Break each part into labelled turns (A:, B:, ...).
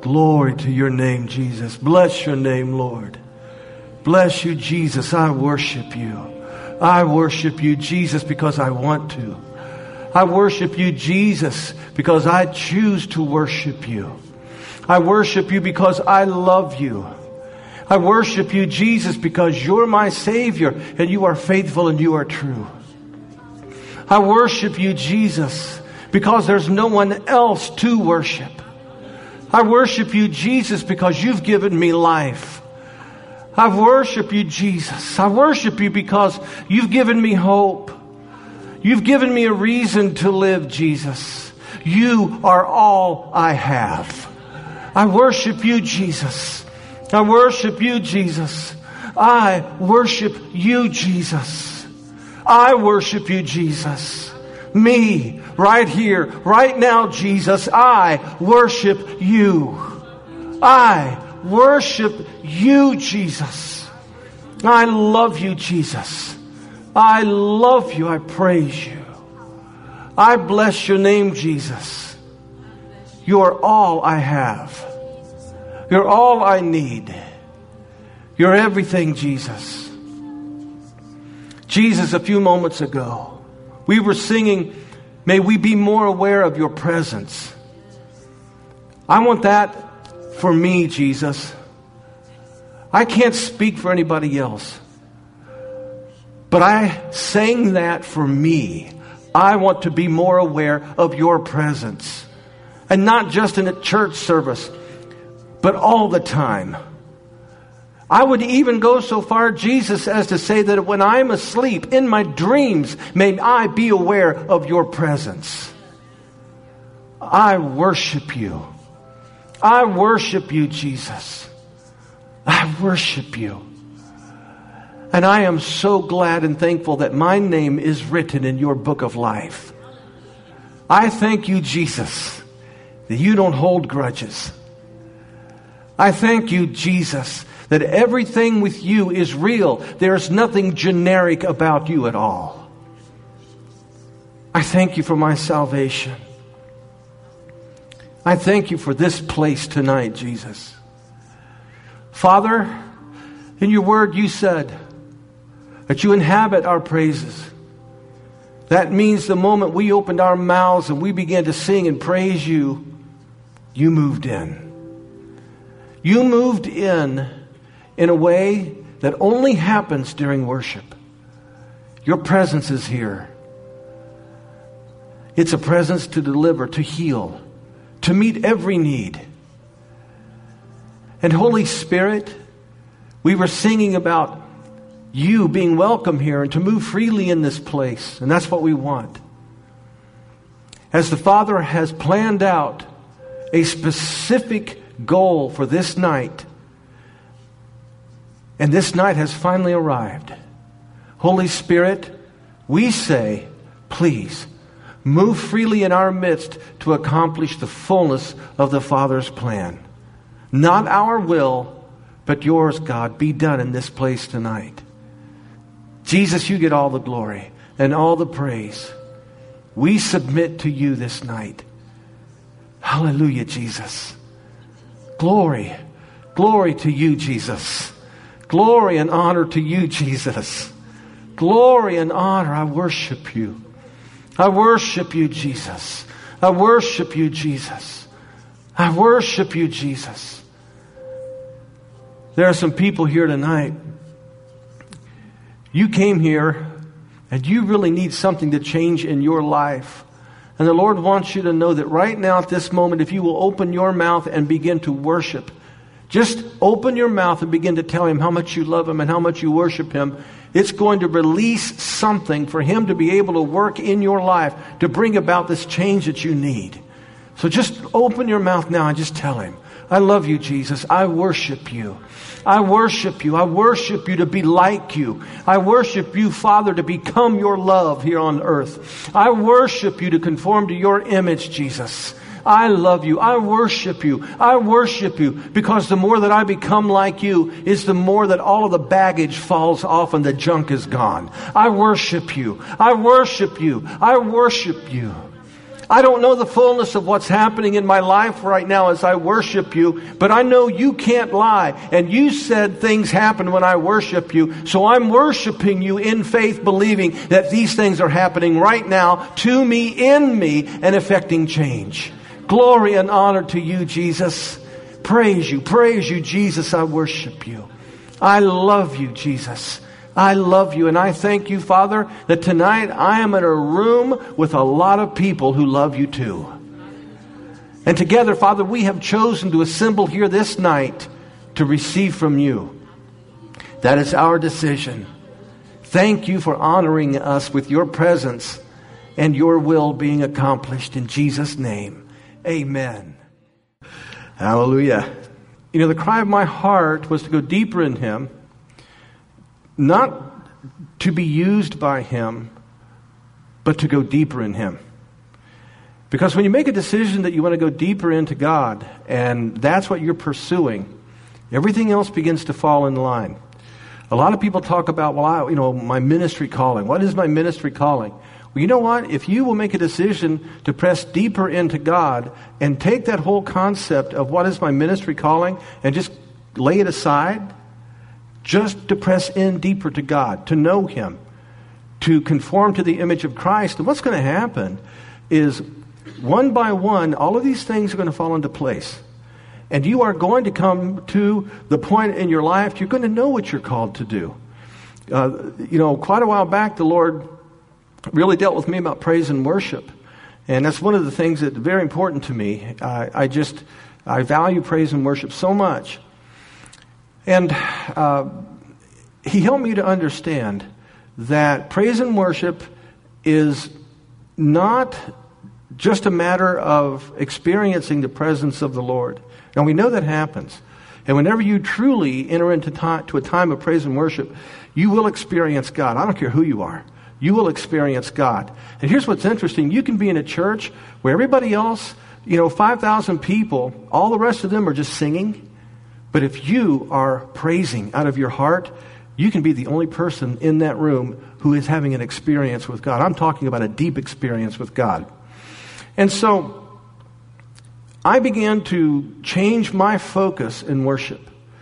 A: Glory to your name, Jesus. Bless your name, Lord. Bless you, Jesus. I worship you. I worship you, Jesus, because I want to. I worship you, Jesus, because I choose to worship you. I worship you because I love you. I worship you, Jesus, because you're my Savior and you are faithful and you are true. I worship you, Jesus, because there's no one else to worship. I worship you, Jesus, because you've given me life. I worship you, Jesus. I worship you because you've given me hope. You've given me a reason to live, Jesus. You are all I have. I worship you, Jesus. I worship you, Jesus. I worship you, Jesus. I worship you, Jesus. Me, right here, right now, Jesus. I worship you. I worship you, Jesus. I love you, Jesus. I love you. I praise you. I bless your name, Jesus. You are all I have. You're all I need. You're everything, Jesus. Jesus, a few moments ago, we were singing, may we be more aware of your presence. I want that for me, Jesus. I can't speak for anybody else. But I sang that for me. I want to be more aware of your presence. And not just in a church service, but all the time. I would even go so far, Jesus, as to say that when I'm asleep, in my dreams, may I be aware of your presence. I worship you. I worship you, Jesus. I worship you. And I am so glad and thankful that my name is written in your book of life. I thank you, Jesus, that you don't hold grudges. I thank you, Jesus, that everything with you is real. There's nothing generic about you at all. I thank you for my salvation. I thank you for this place tonight, Jesus. Father, in your word you said that you inhabit our praises. That means the moment we opened our mouths and we began to sing and praise you, you moved in. You moved in a way that only happens during worship. Your presence is here. It's a presence to deliver, to heal, to meet every need. And Holy Spirit, we were singing about you being welcome here and to move freely in this place. And that's what we want. As the Father has planned out a specific goal for this night, and this night has finally arrived. Holy Spirit, we say, please, move freely in our midst to accomplish the fullness of the Father's plan. Not our will, but yours, God, be done in this place tonight. Jesus, you get all the glory and all the praise. We submit to you this night. Hallelujah, Jesus. Glory, glory to you, Jesus. Glory and honor to you, Jesus. Glory and honor. I worship you. I worship you, Jesus. I worship you, Jesus. I worship you, Jesus. There are some people here tonight. You came here and you really need something to change in your life. And the Lord wants you to know that right now at this moment, if you will open your mouth and begin to worship, just open your mouth and begin to tell Him how much you love Him and how much you worship Him. It's going to release something for Him to be able to work in your life to bring about this change that you need. So just open your mouth now and just tell Him, I love you, Jesus. I worship you. I worship you. I worship you to be like you. I worship you, Father, to become your love here on earth. I worship you to conform to your image, Jesus. I love you. I worship you. I worship you because the more that I become like you is the more that all of the baggage falls off and the junk is gone. I worship you. I worship you. I worship you. I don't know the fullness of what's happening in my life right now as I worship you, but I know you can't lie. And you said things happen when I worship you. So I'm worshiping you in faith, believing that these things are happening right now to me, in me, and affecting change. Glory and honor to you, Jesus. Praise you, Jesus. I worship you. I love you, Jesus. I love you, and I thank you, Father, that tonight I am in a room with a lot of people who love you too. And together, Father, we have chosen to assemble here this night to receive from you. That is our decision. Thank you for honoring us with your presence and your will being accomplished in Jesus' name. Amen. Hallelujah. You know, the cry of my heart was to go deeper in him, not to be used by him, but to go deeper in him. Because when you make a decision that you want to go deeper into God, and that's what you're pursuing, everything else begins to fall in line. A lot of people talk about, my ministry calling. What is my ministry calling? Well, you know what? If you will make a decision to press deeper into God and take that whole concept of what is my ministry calling and just lay it aside, just to press in deeper to God, to know him, to conform to the image of Christ. And what's going to happen is, one by one, all of these things are going to fall into place. And you are going to come to the point in your life, you're going to know what you're called to do. Quite a while back, the Lord really dealt with me about praise and worship. And that's one of the things that's very important to me. I value praise and worship so much. And he helped me to understand that praise and worship is not just a matter of experiencing the presence of the Lord. Now, we know that happens. And whenever you truly enter into to a time of praise and worship, you will experience God. I don't care who you are. You will experience God. And here's what's interesting. You can be in a church where everybody else, 5,000 people, all the rest of them are just singing. But if you are praising out of your heart, you can be the only person in that room who is having an experience with God. I'm talking about a deep experience with God. And so I began to change my focus in worship.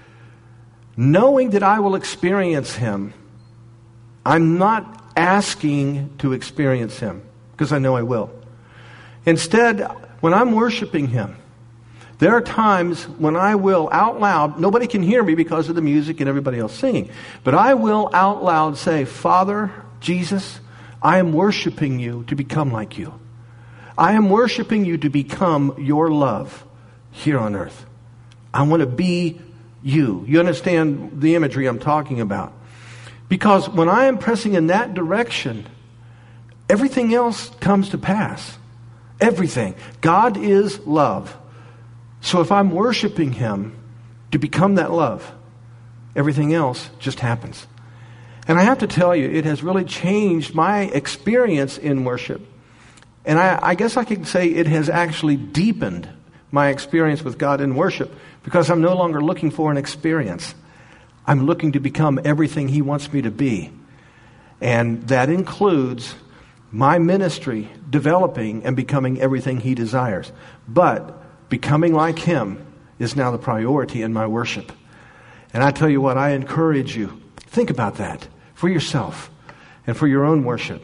A: Knowing that I will experience him, I'm not asking to experience him because I know I will. Instead, when I'm worshiping him, there are times when I will out loud, nobody can hear me because of the music and everybody else singing, but I will out loud say, Father, Jesus, I am worshiping you to become like you. I am worshiping you to become your love here on earth. I want to be you. You understand the imagery I'm talking about? Because when I am pressing in that direction, everything else comes to pass. Everything. God is love. So if I'm worshiping him to become that love, everything else just happens. And I have to tell you, it has really changed my experience in worship. And I guess I could say it has actually deepened my experience with God in worship, because I'm no longer looking for an experience. I'm looking to become everything he wants me to be. And that includes my ministry developing and becoming everything he desires. But becoming like him is now the priority in my worship. And I tell you what, I encourage you, think about that for yourself and for your own worship.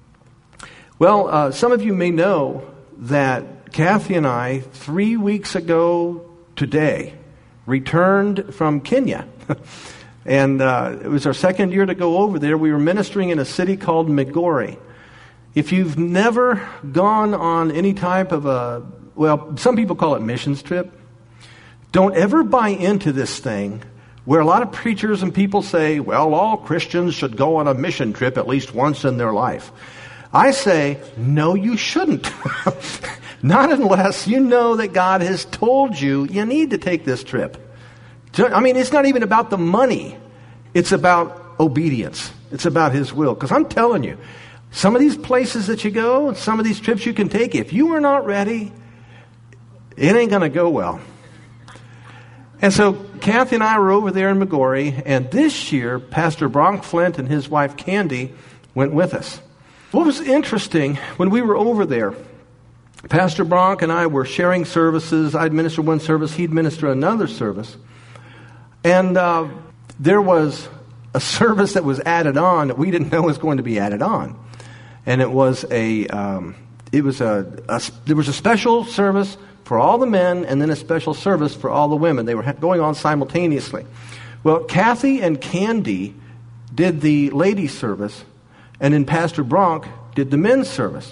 A: Well, some of you may know that Kathy and I, 3 weeks ago today, returned from Kenya. And it was our second year to go over there. We were ministering in a city called Migori. If you've never gone on any type of some people call it missions trip. Don't ever buy into this thing where a lot of preachers and people say, well, all Christians should go on a mission trip at least once in their life. I say, no, you shouldn't. Not unless you know that God has told you need to take this trip. I mean, it's not even about the money. It's about obedience. It's about his will. Because I'm telling you, some of these places that you go, some of these trips you can take, if you are not ready, it ain't going to go well. And so Kathy and I were over there in Migori, and this year, Pastor Bronk Flint and his wife Candy went with us. What was interesting when we were over there, Pastor Bronk and I were sharing services. I'd minister one service, he'd minister another service. And there was a service that was added on that we didn't know was going to be added on. And it was there was a special service for all the men and then a special service for all the women. They were going on simultaneously. Well, Kathy and Candy did the ladies' service, and then Pastor Bronk did the men's service.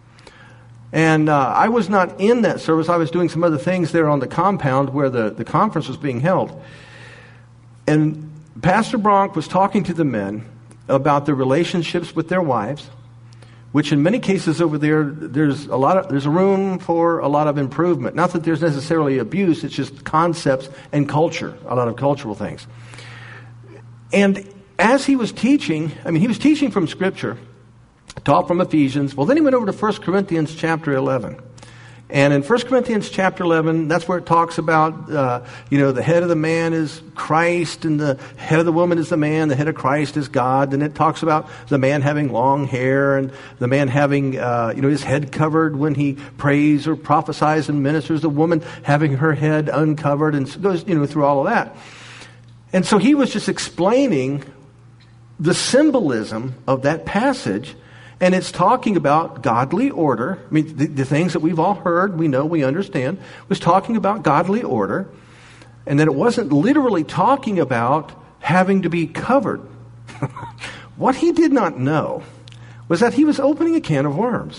A: And I was not in that service. I was doing some other things there on the compound where the conference was being held. And Pastor Bronk was talking to the men about their relationships with their wives, which in many cases over there, there's a room for a lot of improvement. Not that there's necessarily abuse, it's just concepts and culture, a lot of cultural things. And as he was teaching, he was teaching from Scripture, taught from Ephesians. Well, then he went over to 1 Corinthians chapter 11. And in 1 Corinthians chapter 11, that's where it talks about, the head of the man is Christ, and the head of the woman is the man, the head of Christ is God. And it talks about the man having long hair, and the man having, his head covered when he prays or prophesies and ministers, the woman having her head uncovered, and goes, through all of that. And so he was just explaining the symbolism of that passage. And it's talking about godly order. The things that we've all heard, we know, we understand, was talking about godly order. And that it wasn't literally talking about having to be covered. What he did not know was that he was opening a can of worms.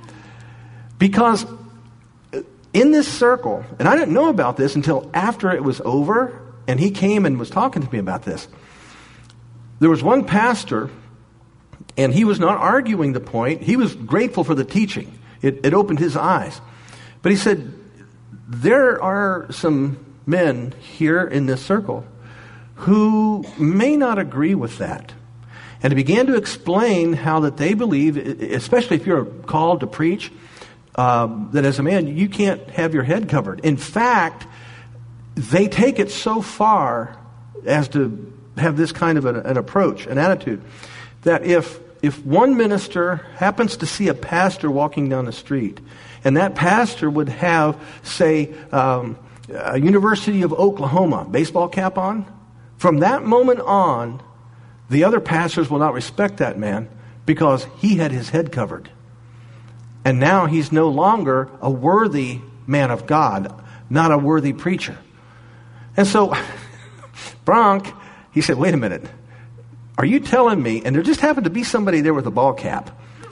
A: Because in this circle, and I didn't know about this until after it was over, and he came and was talking to me about this. There was one pastor, and he was not arguing the point. He was grateful for the teaching. It opened his eyes. But he said, there are some men here in this circle who may not agree with that. And he began to explain how that they believe, especially if you're called to preach, that as a man, you can't have your head covered. In fact, they take it so far as to have this kind of an approach, an attitude, that if one minister happens to see a pastor walking down the street, and that pastor would have, say, a University of Oklahoma baseball cap on, from that moment on, the other pastors will not respect that man because he had his head covered. And now he's no longer a worthy man of God, not a worthy preacher. And so, Bronk, he said, wait a minute. Are you telling me, and there just happened to be somebody there with a ball cap.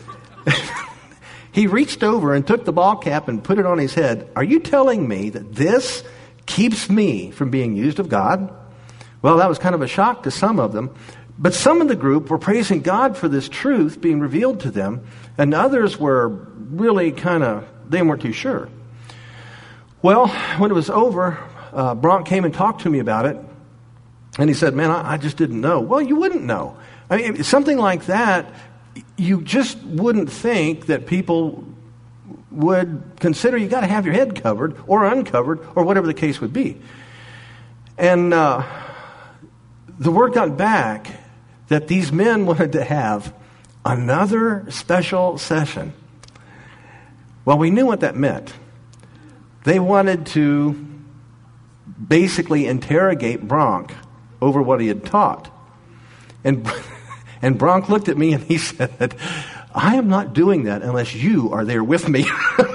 A: He reached over and took the ball cap and put it on his head. Are you telling me that this keeps me from being used of God? Well, that was kind of a shock to some of them. But some of the group were praising God for this truth being revealed to them, and others were really they weren't too sure. Well, when it was over, Bronk came and talked to me about it. And he said, man, I just didn't know. Well, you wouldn't know. Something like that, you just wouldn't think that people would consider you got to have your head covered or uncovered or whatever the case would be. And the word got back that these men wanted to have another special session. Well, we knew what that meant. They wanted to basically interrogate Bronk over what he had taught. And Bronk looked at me and he said, I am not doing that unless you are there with me.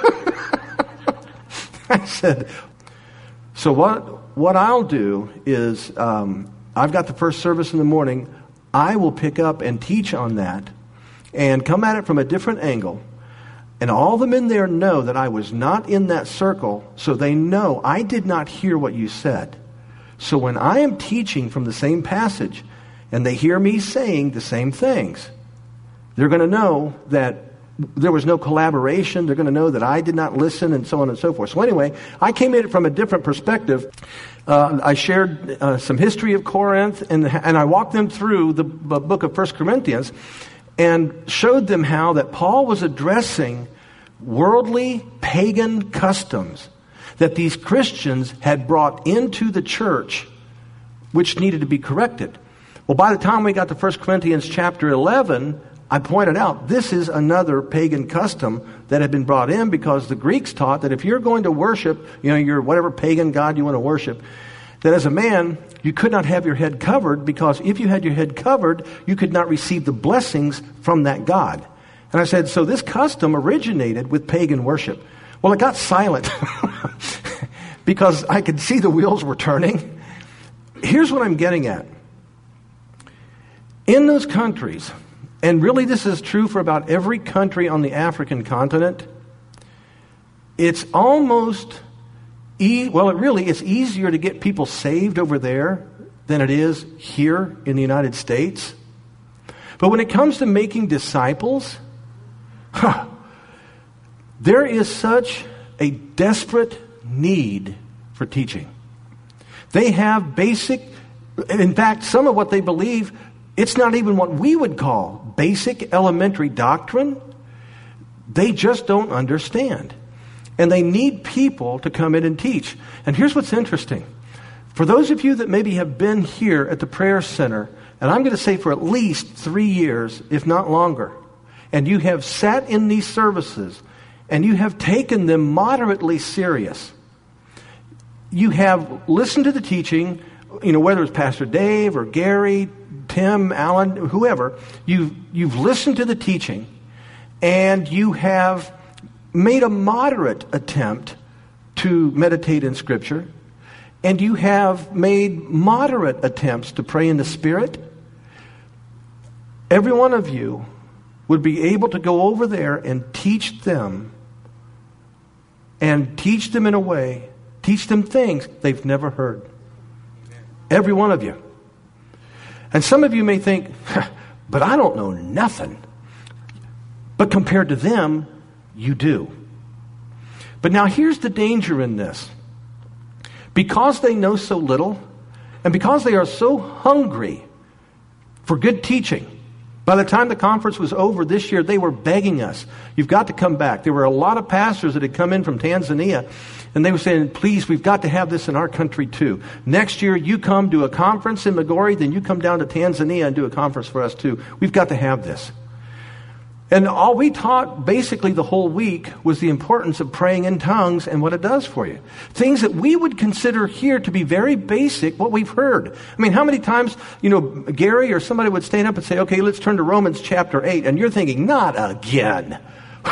A: I said, so what I'll do is, I've got the first service in the morning. I will pick up and teach on that and come at it from a different angle. And all the men there know that I was not in that circle, so they know I did not hear what you said. So when I am teaching from the same passage and they hear me saying the same things, they're going to know that there was no collaboration. They're going to know that I did not listen, and so on and so forth. So anyway, I came at it from a different perspective. I shared some history of Corinth, and I walked them through the book of 1 Corinthians and showed them how that Paul was addressing worldly pagan customs that these Christians had brought into the church, which needed to be corrected. Well, by the time we got to 1 Corinthians chapter 11, I pointed out this is another pagan custom that had been brought in because the Greeks taught that if you're going to worship, your whatever pagan god you want to worship, that as a man, you could not have your head covered because if you had your head covered, you could not receive the blessings from that god. And I said, so this custom originated with pagan worship. Well, it got silent because I could see the wheels were turning. Here's what I'm getting at. In those countries, and really this is true for about every country on the African continent, it's almost, it's easier to get people saved over there than it is here in the United States. But when it comes to making disciples, there is such a desperate need for teaching. They have in fact, some of what they believe, it's not even what we would call basic elementary doctrine. They just don't understand. And they need people to come in and teach. And here's what's interesting. For those of you that maybe have been here at the prayer center, and I'm going to say for at least 3 years, if not longer, and you have sat in these services, and you have taken them moderately serious. You have listened to the teaching, whether it's Pastor Dave or Gary, Tim, Alan, whoever, you've listened to the teaching, and you have made a moderate attempt to meditate in Scripture, and you have made moderate attempts to pray in the Spirit. Every one of you would be able to go over there and teach them in a way, teach them things they've never heard. Every one of you. And some of you may think, but I don't know nothing. But compared to them, you do. But now here's the danger in this. Because they know so little, and because they are so hungry for good teaching, by the time the conference was over this year, they were begging us, you've got to come back. There were a lot of pastors that had come in from Tanzania, and they were saying, please, we've got to have this in our country too. Next year, you come do a conference in Migori, then you come down to Tanzania and do a conference for us too. We've got to have this. And all we taught basically the whole week was the importance of praying in tongues and what it does for you. Things that we would consider here to be very basic, what we've heard. I mean, how many times, Gary or somebody would stand up and say, okay, let's turn to Romans chapter 8. And you're thinking, not again.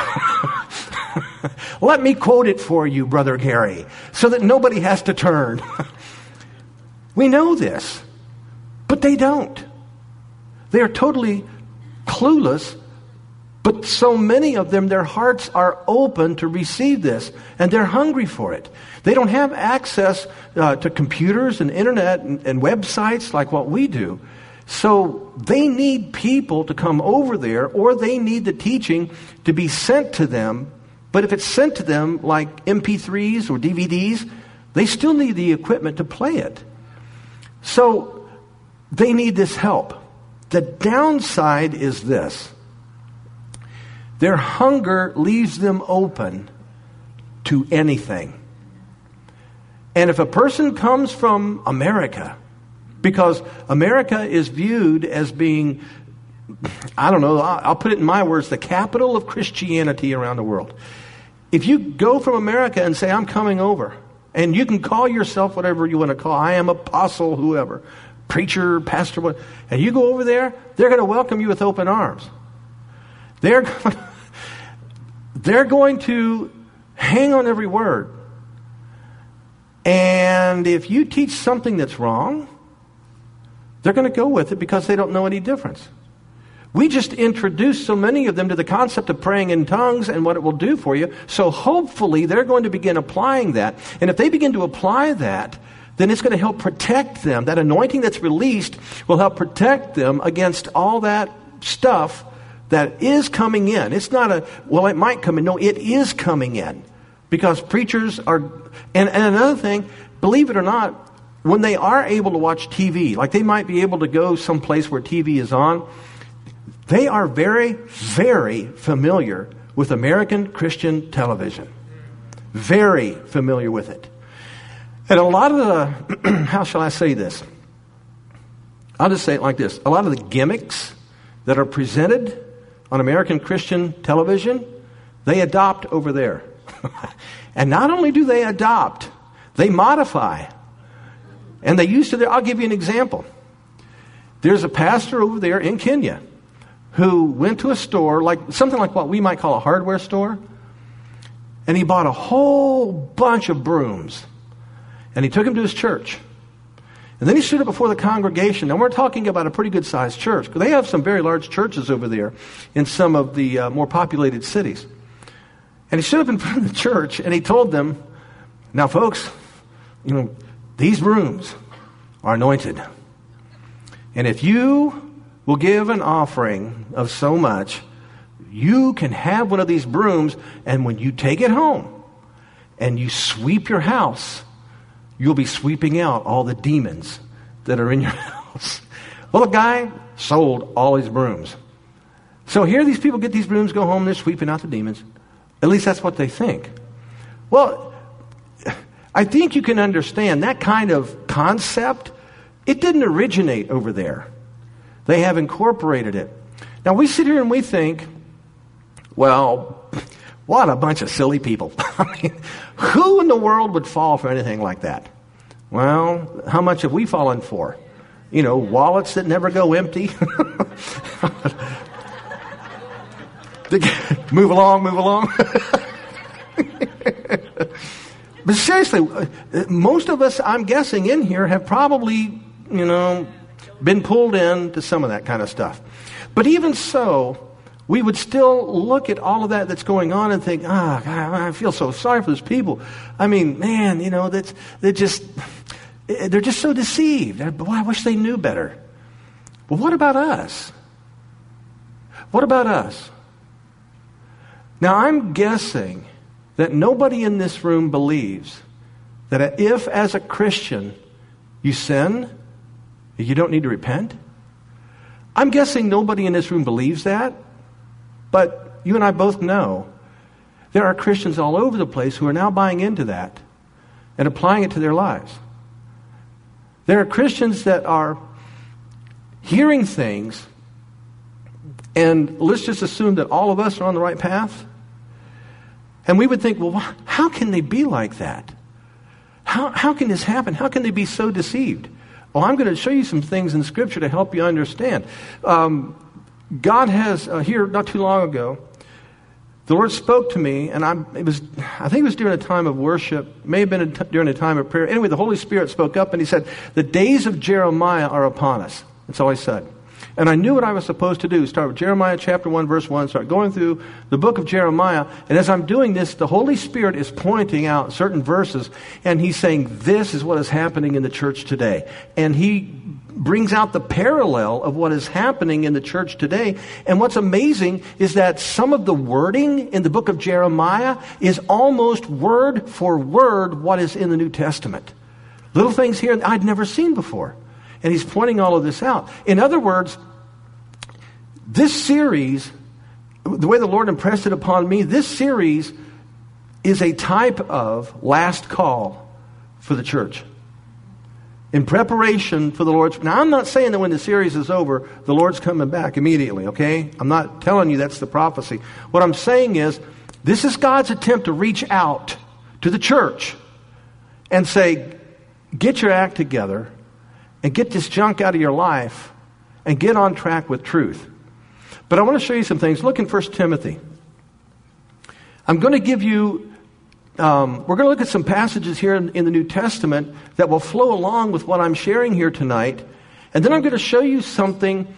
A: Let me quote it for you, Brother Gary, so that nobody has to turn. We know this, but they don't. They are totally clueless. But so many of them, their hearts are open to receive this, and they're hungry for it. They don't have access to computers and internet and websites like what we do. So they need people to come over there, or they need the teaching to be sent to them. But if it's sent to them like MP3s or DVDs, they still need the equipment to play it. So they need this help. The downside is this. Their hunger leaves them open to anything. And if a person comes from America, because America is viewed as being, I'll put it in my words, the capital of Christianity around the world. If you go from America and say, I'm coming over, and you can call yourself whatever you want to call, I am apostle, whoever, preacher, pastor, what, and you go over there, they're going to welcome you with open arms. They're going to hang on every word. And if you teach something that's wrong, they're going to go with it because they don't know any difference. We just introduced so many of them to the concept of praying in tongues and what it will do for you. So hopefully they're going to begin applying that. And if they begin to apply that, then it's going to help protect them. That anointing that's released will help protect them against all that stuff that is coming in. It's not it might come in. No, it is coming in. Because preachers are, and another thing, believe it or not, when they are able to watch TV, like they might be able to go someplace where TV is on, they are very, very familiar with American Christian television. Very familiar with it. And a lot of the, how shall I say this? I'll just say it like this. A lot of the gimmicks that are presented on American Christian television, they adopt over there. And not only do they adopt, they modify. And they used to, I'll give you an example. There's a pastor over there in Kenya who went to a store, something like what we might call a hardware store, and he bought a whole bunch of brooms. And he took them to his church. And then he stood up before the congregation. And we're talking about a pretty good-sized church. They have some very large churches over there in some of the more populated cities. And he stood up in front of the church and he told them, now folks, these brooms are anointed. And if you will give an offering of so much, you can have one of these brooms, and when you take it home and you sweep your house, you'll be sweeping out all the demons that are in your house. Well, the guy sold all his brooms. So here these people get these brooms, go home, they're sweeping out the demons. At least that's what they think. Well, I think you can understand that kind of concept. It didn't originate over there. They have incorporated it. Now we sit here and we think, well, what a bunch of silly people. I mean, who in the world would fall for anything like that? Well, how much have we fallen for? Wallets that never go empty. Move along. But seriously, most of us, I'm guessing, in here have probably, been pulled into some of that kind of stuff. But even so, we would still look at all of that that's going on and think, God, I feel so sorry for those people. I mean, man, they're just so deceived. Boy, I wish they knew better. Well, what about us? What about us? Now, I'm guessing that nobody in this room believes that if, as a Christian, you sin, you don't need to repent. I'm guessing nobody in this room believes that, but you and I both know there are Christians all over the place who are now buying into that and applying it to their lives. There are Christians that are hearing things, and let's just assume that all of us are on the right path. And we would think, well, how can they be like that? How can this happen? How can they be so deceived? Well, I'm going to show you some things in Scripture to help you understand. God has, here not too long ago, the Lord spoke to me, and I think it was during a time of worship, may have been during a time of prayer. Anyway, the Holy Spirit spoke up and He said, the days of Jeremiah are upon us. That's all He said. And I knew what I was supposed to do. Start with Jeremiah chapter 1, verse 1. Start going through the book of Jeremiah. And as I'm doing this, the Holy Spirit is pointing out certain verses. And He's saying, this is what is happening in the church today. And He brings out the parallel of what is happening in the church today. And what's amazing is that some of the wording in the book of Jeremiah is almost word for word what is in the New Testament. Little things here I'd never seen before. And He's pointing all of this out. In other words, this series, the way the Lord impressed it upon me, this series is a type of last call for the church. In preparation for the Lord's... Now, I'm not saying that when the series is over, the Lord's coming back immediately, okay? I'm not telling you that's the prophecy. What I'm saying is, this is God's attempt to reach out to the church and say, get your act together and get this junk out of your life and get on track with truth. But I want to show you some things. Look in 1 Timothy. I'm going to give you, we're going to look at some passages here in the New Testament that will flow along with what I'm sharing here tonight. And then I'm going to show you something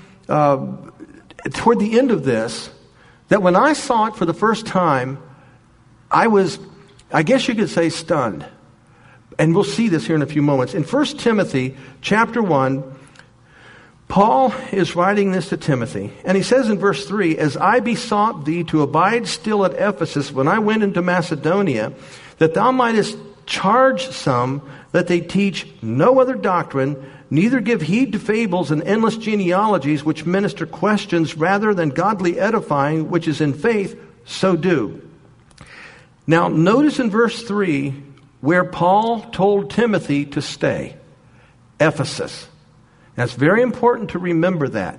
A: toward the end of this that when I saw it for the first time, I was, I guess you could say, stunned. And we'll see this here in a few moments. In 1 Timothy chapter 1, Paul is writing this to Timothy, and he says in verse 3, as I besought thee to abide still at Ephesus when I went into Macedonia, that thou mightest charge some that they teach no other doctrine, neither give heed to fables and endless genealogies which minister questions rather than godly edifying, which is in faith, so do. Now notice in verse 3 where Paul told Timothy to stay. Ephesus. Now, it's very important to remember that.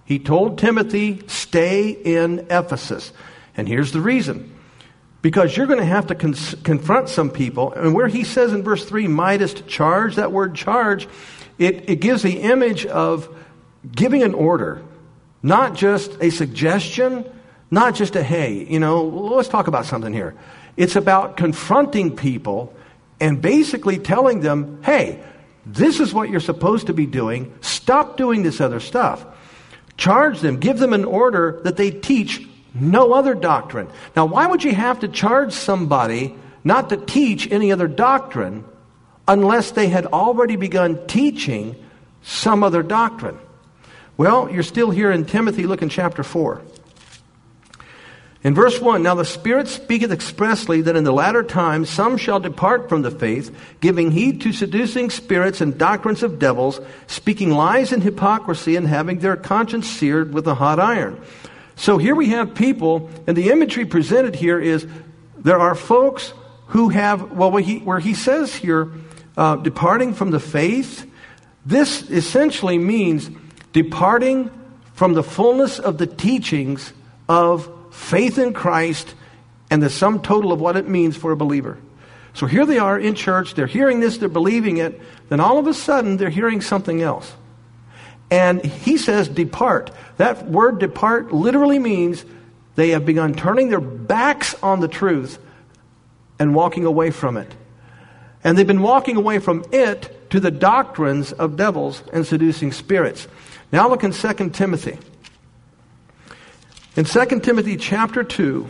A: He told Timothy, stay in Ephesus. And here's the reason. Because you're going to have to confront some people. And where he says in verse 3, mightest charge, that word charge, it gives the image of giving an order. Not just a suggestion, not just a, hey, let's talk about something here. It's about confronting people and basically telling them, hey, this is what you're supposed to be doing. Stop doing this other stuff. Charge them, give them an order that they teach no other doctrine. Now, why would you have to charge somebody not to teach any other doctrine unless they had already begun teaching some other doctrine? Well, you're still here in Timothy. Look in chapter 4. In verse 1, now the Spirit speaketh expressly that in the latter times some shall depart from the faith, giving heed to seducing spirits and doctrines of devils, speaking lies and hypocrisy, and having their conscience seared with a hot iron. So here we have people, and the imagery presented here is there are folks who have, where he says here, departing from the faith. This essentially means departing from the fullness of the teachings of faith in Christ and the sum total of what it means for a believer. So here they are in church, they're hearing this, they're believing it, then all of a sudden they're hearing something else. And he says depart. That word depart literally means they have begun turning their backs on the truth and walking away from it. And they've been walking away from it to the doctrines of devils and seducing spirits. Now look in 2 Timothy. In 2 Timothy chapter 2,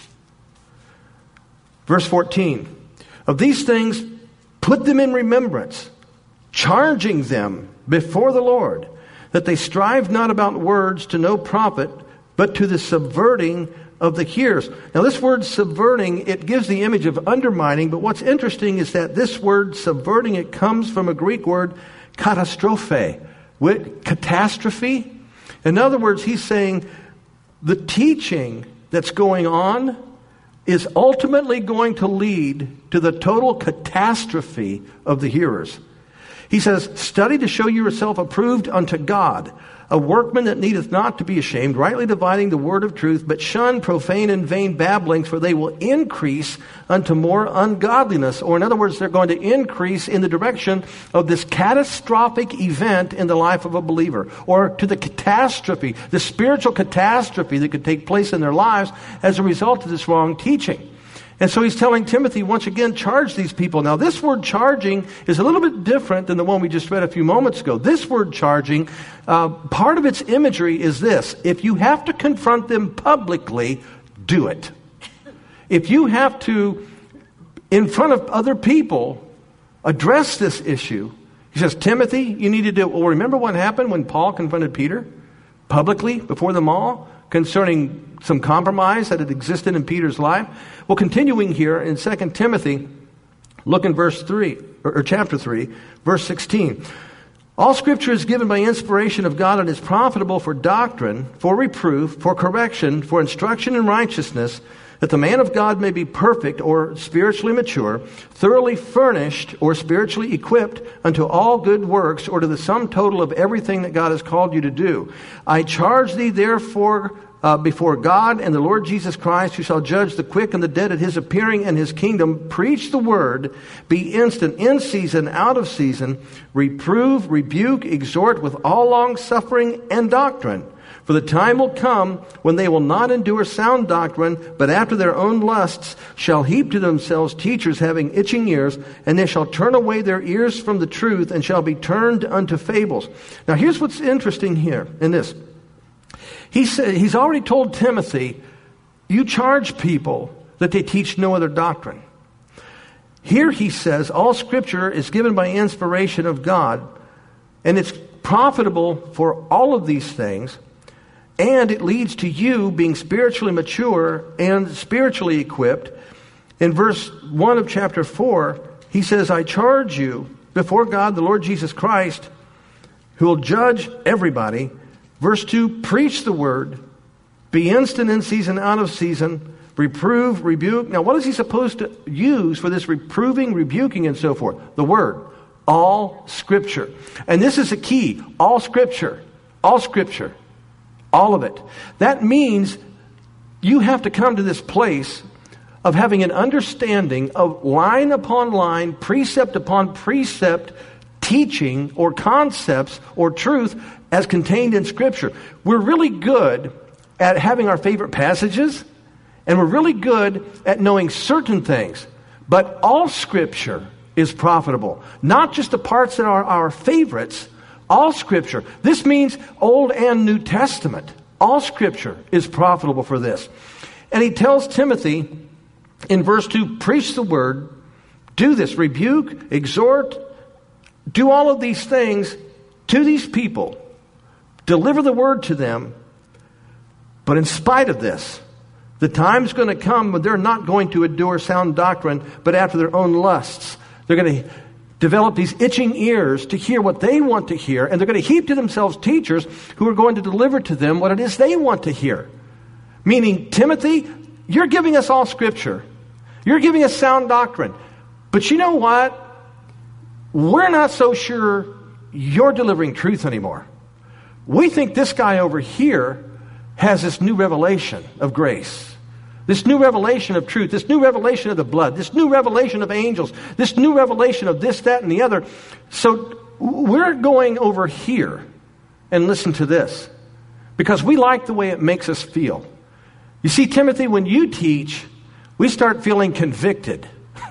A: verse 14, of these things put them in remembrance, charging them before the Lord, that they strive not about words to no profit, but to the subverting of the hearers. Now this word subverting, it gives the image of undermining, but what's interesting is that this word subverting, it comes from a Greek word katastrophe, with catastrophe. In other words, he's saying the teaching that's going on is ultimately going to lead to the total catastrophe of the hearers. He says, study to show yourself approved unto God, a workman that needeth not to be ashamed, rightly dividing the word of truth, but shun profane and vain babblings, for they will increase unto more ungodliness. Or in other words, they're going to increase in the direction of this catastrophic event in the life of a believer, or to the catastrophe, the spiritual catastrophe that could take place in their lives as a result of this wrong teaching. And so he's telling Timothy, once again, charge these people. Now, this word charging is a little bit different than the one we just read a few moments ago. This word charging, part of its imagery is this. If you have to confront them publicly, do it. If you have to, in front of other people, address this issue, he says, Timothy, you need to do it. Well, remember what happened when Paul confronted Peter publicly before them all concerning some compromise that had existed in Peter's life? Well, continuing here in 2 Timothy, look in verse 3, or chapter 3, verse 16. All Scripture is given by inspiration of God and is profitable for doctrine, for reproof, for correction, for instruction in righteousness, that the man of God may be perfect or spiritually mature, thoroughly furnished or spiritually equipped unto all good works, or to the sum total of everything that God has called you to do. I charge thee therefore before God and the Lord Jesus Christ, who shall judge the quick and the dead at his appearing and his kingdom, preach the word, be instant, in season, out of season, reprove, rebuke, exhort with all long suffering and doctrine. For the time will come when they will not endure sound doctrine, but after their own lusts shall heap to themselves teachers having itching ears, and they shall turn away their ears from the truth and shall be turned unto fables. Now here's what's interesting here in this. He's already told Timothy, you charge people that they teach no other doctrine. Here he says, all Scripture is given by inspiration of God, and it's profitable for all of these things, and it leads to you being spiritually mature and spiritually equipped. In verse 1 of chapter 4, he says, I charge you before God, the Lord Jesus Christ, who will judge everybody. Verse 2, preach the word, be instant in season, out of season, reprove, rebuke. Now, what is he supposed to use for this reproving, rebuking, and so forth? The word. All Scripture. And this is a key. All Scripture. All Scripture. All of it. That means you have to come to this place of having an understanding of line upon line, precept upon precept, teaching or concepts or truth as contained in Scripture. We're really good at having our favorite passages, and we're really good at knowing certain things. But all Scripture is profitable. Not just the parts that are our favorites, all Scripture. This means Old and New Testament. All Scripture is profitable for this. And he tells Timothy in verse 2, preach the word, do this, rebuke, exhort, do all of these things to these people. Deliver the word to them. But in spite of this, the time's going to come when they're not going to endure sound doctrine, but after their own lusts. They're going to develop these itching ears to hear what they want to hear, and they're going to heap to themselves teachers who are going to deliver to them what it is they want to hear. Meaning, Timothy, you're giving us all Scripture. You're giving us sound doctrine. But you know what? We're not so sure you're delivering truth anymore. We think this guy over here has this new revelation of grace, this new revelation of truth, this new revelation of the blood, this new revelation of angels, this new revelation of this, that, and the other. So we're going over here and listen to this because we like the way it makes us feel. You see, Timothy, when you teach, we start feeling convicted.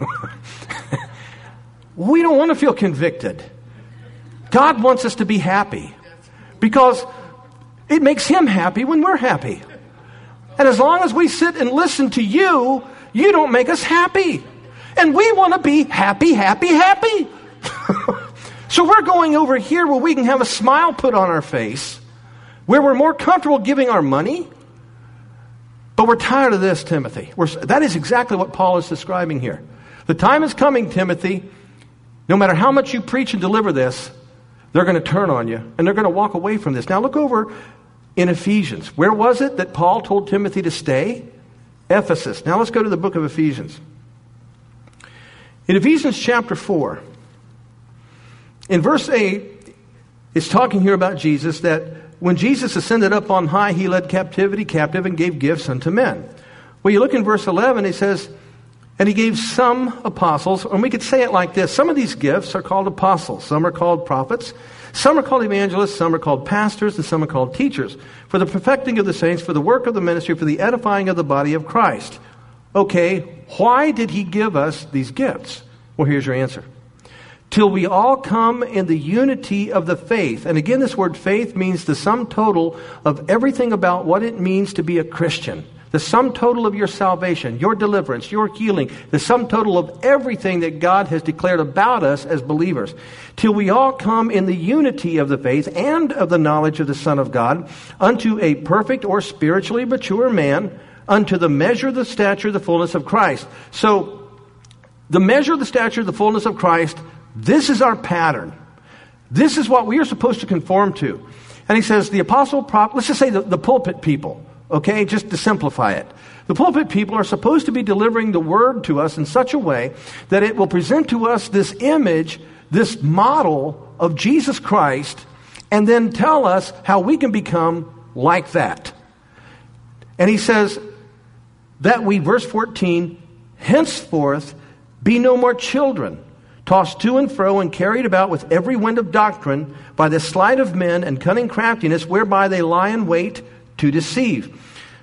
A: We don't want to feel convicted. God wants us to be happy because it makes Him happy when we're happy. And as long as we sit and listen to you, you don't make us happy. And we want to be happy, happy, happy. So we're going over here where we can have a smile put on our face, where we're more comfortable giving our money. But we're tired of this, Timothy. That is exactly what Paul is describing here. The time is coming, Timothy. No matter how much you preach and deliver this, they're going to turn on you, and they're going to walk away from this. Now look over in Ephesians. Where was it that Paul told Timothy to stay? Ephesus. Now let's go to the book of Ephesians. In Ephesians chapter 4, in verse 8, it's talking here about Jesus, that when Jesus ascended up on high, He led captivity captive and gave gifts unto men. Well, you look in verse 11, it says, and He gave some apostles, and we could say it like this. Some of these gifts are called apostles. Some are called prophets. Some are called evangelists. Some are called pastors. And some are called teachers. For the perfecting of the saints, for the work of the ministry, for the edifying of the body of Christ. Okay, why did He give us these gifts? Well, here's your answer. Till we all come in the unity of the faith. And again, this word faith means the sum total of everything about what it means to be a Christian. The sum total of your salvation, your deliverance, your healing, the sum total of everything that God has declared about us as believers. Till we all come in the unity of the faith and of the knowledge of the Son of God, unto a perfect or spiritually mature man, unto the measure of the stature of the fullness of Christ. So, the measure of the stature of the fullness of Christ, this is our pattern. This is what we are supposed to conform to. And he says, the apostle, let's just say the pulpit people. Okay, just to simplify it. The pulpit people are supposed to be delivering the word to us in such a way that it will present to us this image, this model of Jesus Christ, and then tell us how we can become like that. And he says that we, verse 14, henceforth be no more children, tossed to and fro and carried about with every wind of doctrine by the sleight of men and cunning craftiness, whereby they lie in wait to deceive.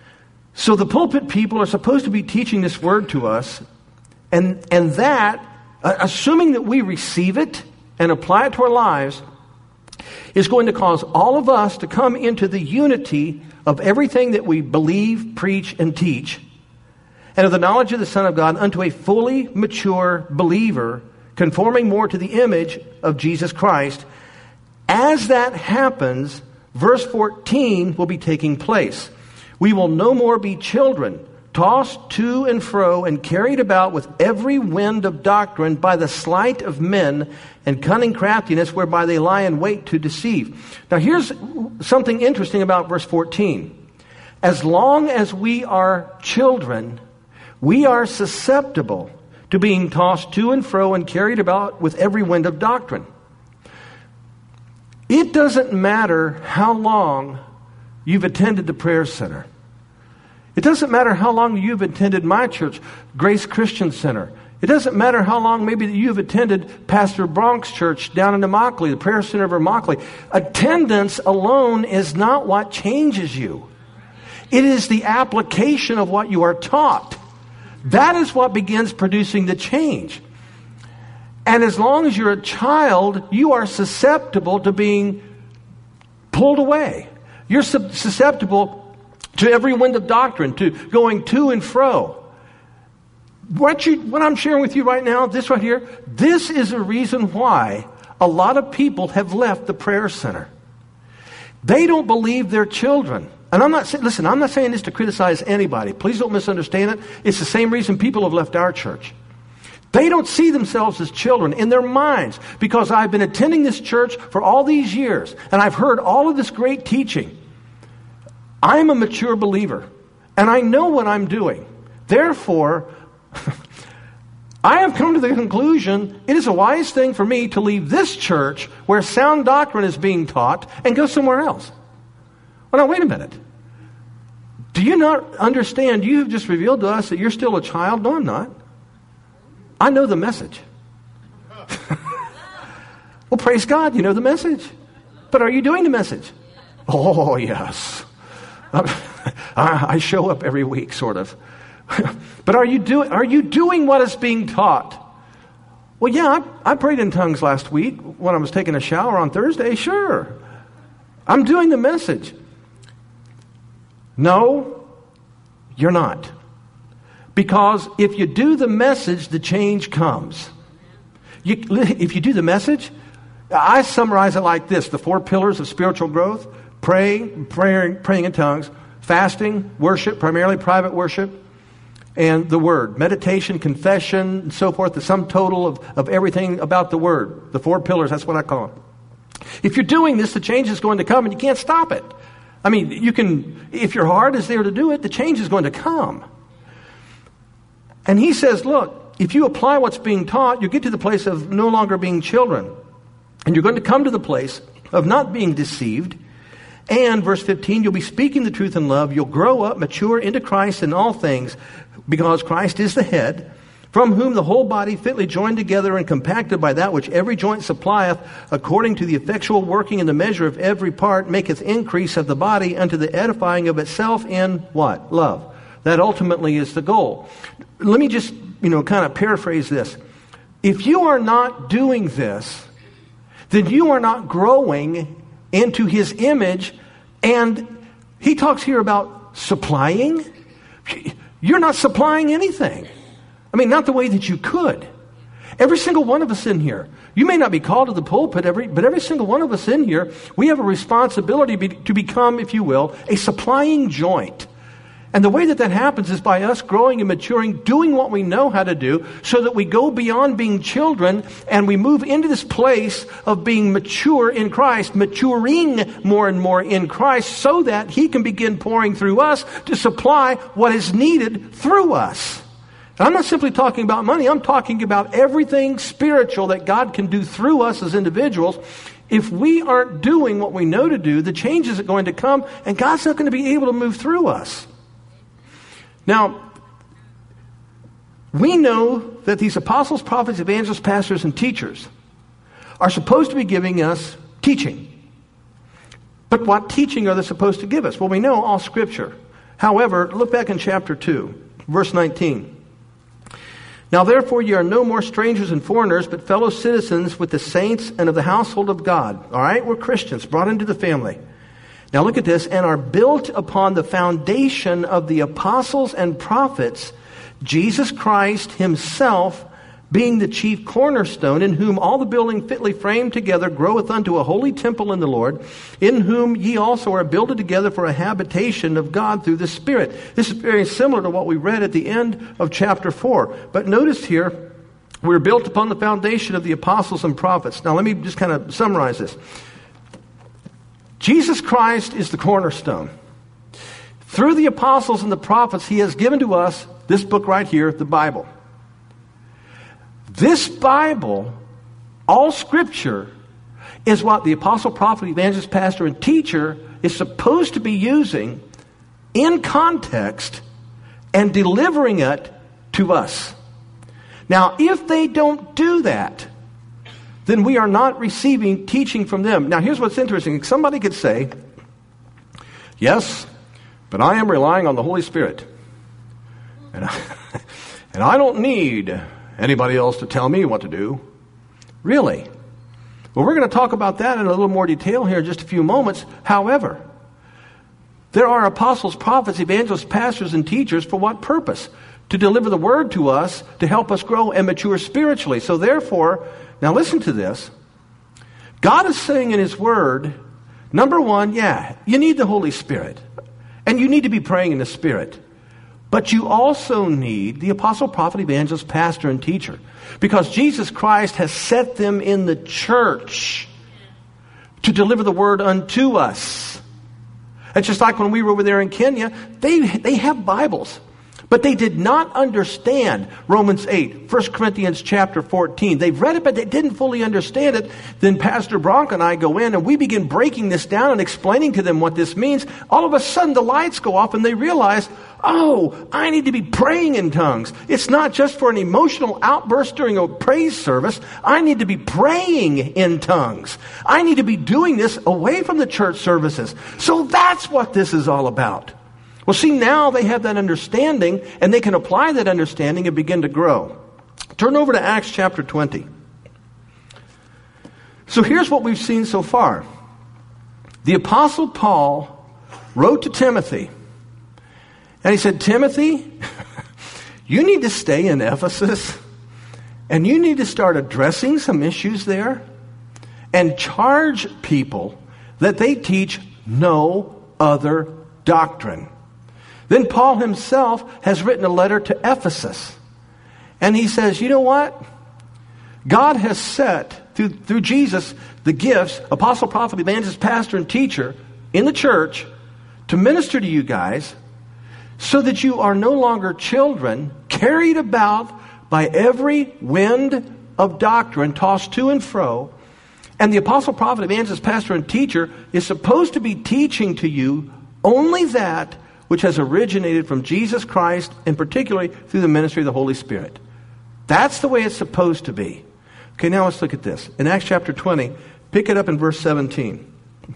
A: So the pulpit people are supposed to be teaching this word to us, and that, assuming that we receive it and apply it to our lives, is going to cause all of us to come into the unity of everything that we believe, preach, and teach, and of the knowledge of the Son of God unto a fully mature believer, conforming more to the image of Jesus Christ. As that happens, verse 14 will be taking place. We will no more be children, tossed to and fro and carried about with every wind of doctrine by the sleight of men and cunning craftiness, whereby they lie in wait to deceive. Now here's something interesting about verse 14. As long as we are children, we are susceptible to being tossed to and fro and carried about with every wind of doctrine. It doesn't matter how long you've attended the prayer center. It doesn't matter how long you've attended my church, Grace Christian Center. It doesn't matter how long maybe that you've attended Pastor Bronk's church down in Immokalee, the prayer center of Immokalee. Attendance alone is not what changes you. It is the application of what you are taught. That is what begins producing the change. And as long as you're a child, you are susceptible to being pulled away. You're susceptible to every wind of doctrine, to going to and fro. What I'm sharing with you right now, this right here, this is a reason why a lot of people have left the prayer center. They don't believe their children. And I'm not saying this to criticize anybody. Please don't misunderstand it. It's the same reason people have left our church. They don't see themselves as children in their minds, because I've been attending this church for all these years and I've heard all of this great teaching. I'm a mature believer and I know what I'm doing. Therefore, I have come to the conclusion it is a wise thing for me to leave this church where sound doctrine is being taught and go somewhere else. Well, now, wait a minute. Do you not understand? You have just revealed to us that you're still a child. No, I'm not. I know the message. Well, praise God, you know the message. But are you doing the message? Oh, yes. I show up every week, sort of. But are you doing what is being taught? Well, yeah, I prayed in tongues last week when I was taking a shower on Thursday. Sure. I'm doing the message. No, you're not. Because if you do the message, the change comes. If you do the message, I summarize it like this: the 4 pillars of spiritual growth: praying in tongues, fasting, worship, primarily private worship, and the Word, meditation, confession, and so forth, the sum total of everything about the Word. The 4 pillars, that's what I call them. If you're doing this, the change is going to come and you can't stop it. I mean, you can, if your heart is there to do it, the change is going to come. And he says, look, if you apply what's being taught, you get to the place of no longer being children. And you're going to come to the place of not being deceived. And, verse 15, you'll be speaking the truth in love. You'll grow up, mature into Christ in all things, because Christ is the head, from whom the whole body fitly joined together and compacted by that which every joint supplieth, according to the effectual working in the measure of every part, maketh increase of the body unto the edifying of itself in what? Love. That ultimately is the goal. Let me just, kind of paraphrase this. If you are not doing this, then you are not growing into His image. And he talks here about supplying. You're not supplying anything. I mean, not the way that you could. Every single one of us in here, you may not be called to the pulpit, but every single one of us in here, we have a responsibility to become, if you will, a supplying joint. And the way that happens is by us growing and maturing, doing what we know how to do, so that we go beyond being children and we move into this place of being mature in Christ, maturing more and more in Christ, so that He can begin pouring through us to supply what is needed through us. And I'm not simply talking about money. I'm talking about everything spiritual that God can do through us as individuals. If we aren't doing what we know to do, the change isn't going to come, and God's not going to be able to move through us. Now, we know that these apostles, prophets, evangelists, pastors, and teachers are supposed to be giving us teaching. But what teaching are they supposed to give us? Well, we know all Scripture. However, look back in chapter 2, verse 19. Now, therefore, ye are no more strangers and foreigners, but fellow citizens with the saints and of the household of God. All right? We're Christians, brought into the family. Now look at this, and are built upon the foundation of the apostles and prophets, Jesus Christ Himself being the chief cornerstone, in whom all the building fitly framed together groweth unto a holy temple in the Lord, in whom ye also are builded together for a habitation of God through the Spirit. This is very similar to what we read at the end of chapter 4. But notice here, we're built upon the foundation of the apostles and prophets. Now let me just kind of summarize this. Jesus Christ is the cornerstone. Through the apostles and the prophets, He has given to us this book right here, the Bible. This Bible, all Scripture, is what the apostle, prophet, evangelist, pastor, and teacher is supposed to be using in context and delivering it to us. Now, if they don't do that, then we are not receiving teaching from them. Now, here's what's interesting. Somebody could say, yes, but I am relying on the Holy Spirit. And I don't need anybody else to tell me what to do. Really? Well, we're going to talk about that in a little more detail here in just a few moments. However, there are apostles, prophets, evangelists, pastors, and teachers for what purpose? To deliver the word to us, to help us grow and mature spiritually. So therefore, now listen to this. God is saying in His word, number one, yeah, you need the Holy Spirit. And you need to be praying in the Spirit. But you also need the apostle, prophet, evangelist, pastor, and teacher. Because Jesus Christ has set them in the church to deliver the word unto us. It's just like when we were over there in Kenya, they have Bibles. But they did not understand Romans 8, 1 Corinthians chapter 14. They've read it, but they didn't fully understand it. Then Pastor Bronk and I go in and we begin breaking this down and explaining to them what this means. All of a sudden the lights go off and they realize, oh, I need to be praying in tongues. It's not just for an emotional outburst during a praise service. I need to be praying in tongues. I need to be doing this away from the church services. So that's what this is all about. Well, see, now they have that understanding, and they can apply that understanding and begin to grow. Turn over to Acts chapter 20. So here's what we've seen so far. The Apostle Paul wrote to Timothy, and he said, Timothy, you need to stay in Ephesus, and you need to start addressing some issues there, and charge people that they teach no other doctrine. Then Paul himself has written a letter to Ephesus. And he says, you know what? God has set, through Jesus, the gifts, apostle, prophet, evangelist, pastor, and teacher in the church to minister to you guys so that you are no longer children carried about by every wind of doctrine tossed to and fro. And the apostle, prophet, evangelist, pastor, and teacher is supposed to be teaching to you only that which has originated from Jesus Christ, and particularly through the ministry of the Holy Spirit. That's the way it's supposed to be. Okay, now let's look at this. In Acts chapter 20, pick it up in verse 17.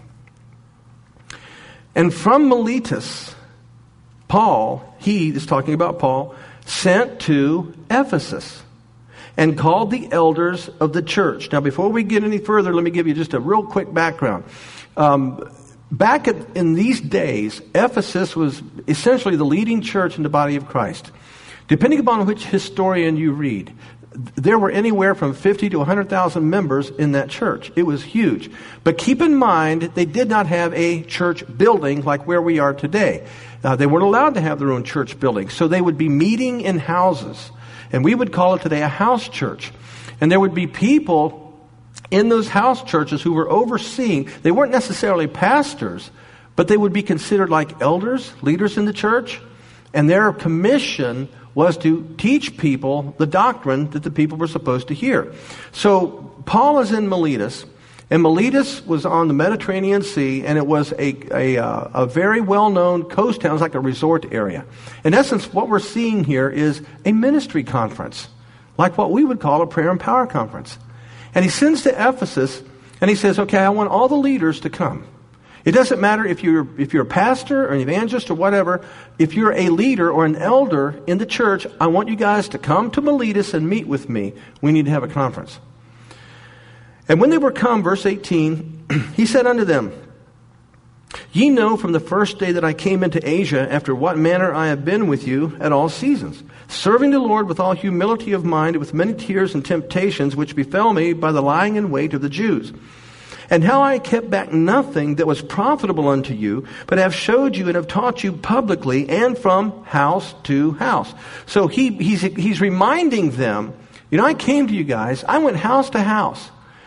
A: And from Miletus, Paul, he is talking about Paul, sent to Ephesus and called the elders of the church. Now, before we get any further, let me give you just a real quick background. Back in these days, Ephesus was essentially the leading church in the body of Christ. Depending upon which historian you read, there were anywhere from 50 to 100,000 members in that church. It was huge. But keep in mind, they did not have a church building like where we are today. They weren't allowed to have their own church building. So they would be meeting in houses. And we would call it today a house church. And there would be people in those house churches who were overseeing. They weren't necessarily pastors, but they would be considered like elders, leaders in the church. And their commission was to teach people the doctrine that the people were supposed to hear. So Paul is in Miletus, and Miletus was on the Mediterranean Sea, and it was a very well-known coast town. It's like a resort area. In essence, what we're seeing here is a ministry conference, like what we would call a prayer and power conference. And he sends to Ephesus, and he says, okay, I want all the leaders to come. It doesn't matter if you're a pastor or an evangelist or whatever. If you're a leader or an elder in the church, I want you guys to come to Miletus and meet with me. We need to have a conference. And when they were come, verse 18, he said unto them, Ye know from the first day that I came into Asia, after what manner I have been with you at all seasons, serving the Lord with all humility of mind, with many tears and temptations, which befell me by the lying in wait of the Jews. And how I kept back nothing that was profitable unto you, but have showed you and have taught you publicly and from house to house. So he's reminding them, I came to you guys, I went house to house.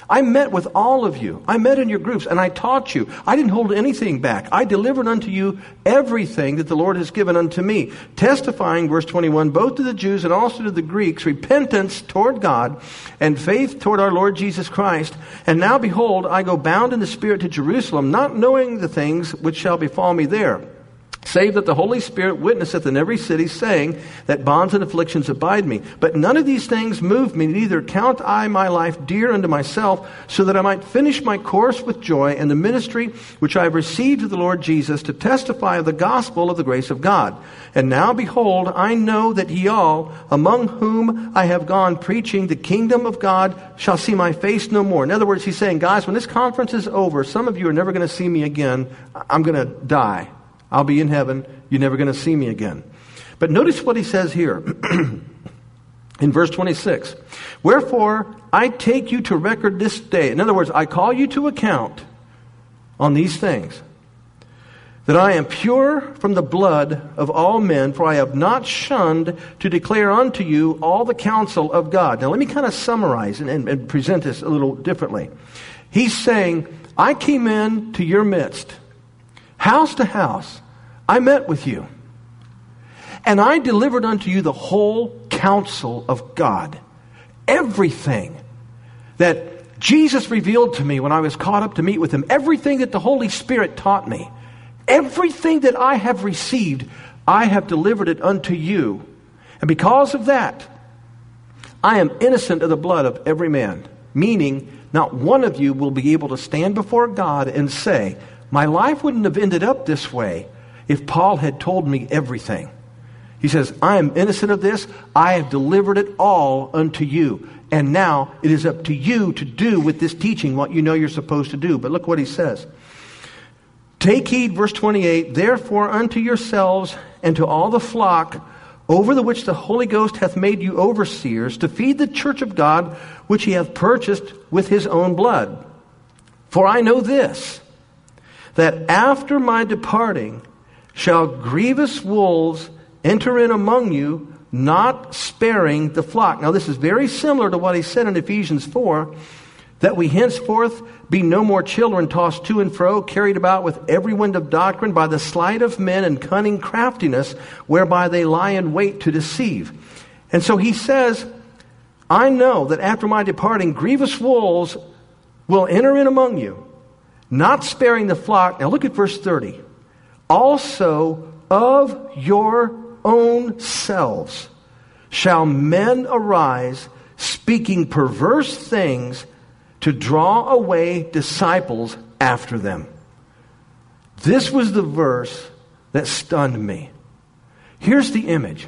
A: I met with all of you. I met in your groups, and I taught you. I didn't hold anything back. I delivered unto you everything that the Lord has given unto me, testifying, verse 21, both to the Jews and also to the Greeks, repentance toward God and faith toward our Lord Jesus Christ. And now, behold, I go bound in the Spirit to Jerusalem, not knowing the things which shall befall me there, save that the Holy Spirit witnesseth in every city, saying that bonds and afflictions abide me. But none of these things move me, neither count I my life dear unto myself, so that I might finish my course with joy and the ministry which I have received of the Lord Jesus, to testify of the gospel of the grace of God. And now, behold, I know that ye all, among whom I have gone preaching the kingdom of God, shall see my face no more. In other words, he's saying, guys, when this conference is over, some of you are never going to see me again. I'm going to die. I'll be in heaven. You're never going to see me again. But notice what he says here in verse 26. Wherefore, I take you to record this day. In other words, I call you to account on these things, that I am pure from the blood of all men, for I have not shunned to declare unto you all the counsel of God. Now, let me kind of summarize and present this a little differently. He's saying, I came in to your midst, house to house. I met with you, and I delivered unto you the whole counsel of God. Everything that Jesus revealed to me when I was caught up to meet with him, everything that the Holy Spirit taught me, everything that I have received, I have delivered it unto you. And because of that, I am innocent of the blood of every man. Meaning, not one of you will be able to stand before God and say, my life wouldn't have ended up this way if Paul had told me everything. He says, I am innocent of this. I have delivered it all unto you. And now it is up to you to do with this teaching what you know you're supposed to do. But look what he says. Take heed, verse 28, therefore unto yourselves and to all the flock over the which the Holy Ghost hath made you overseers, to feed the church of God, which he hath purchased with his own blood. For I know this, that after my departing shall grievous wolves enter in among you, not sparing the flock. Now this is very similar to what he said in Ephesians 4, that we henceforth be no more children tossed to and fro, carried about with every wind of doctrine by the sleight of men and cunning craftiness, whereby they lie in wait to deceive. And so he says, I know that after my departing, grievous wolves will enter in among you, not sparing the flock. Now look at verse 30. Also of your own selves shall men arise, speaking perverse things, to draw away disciples after them. This was the verse that stunned me. Here's the image.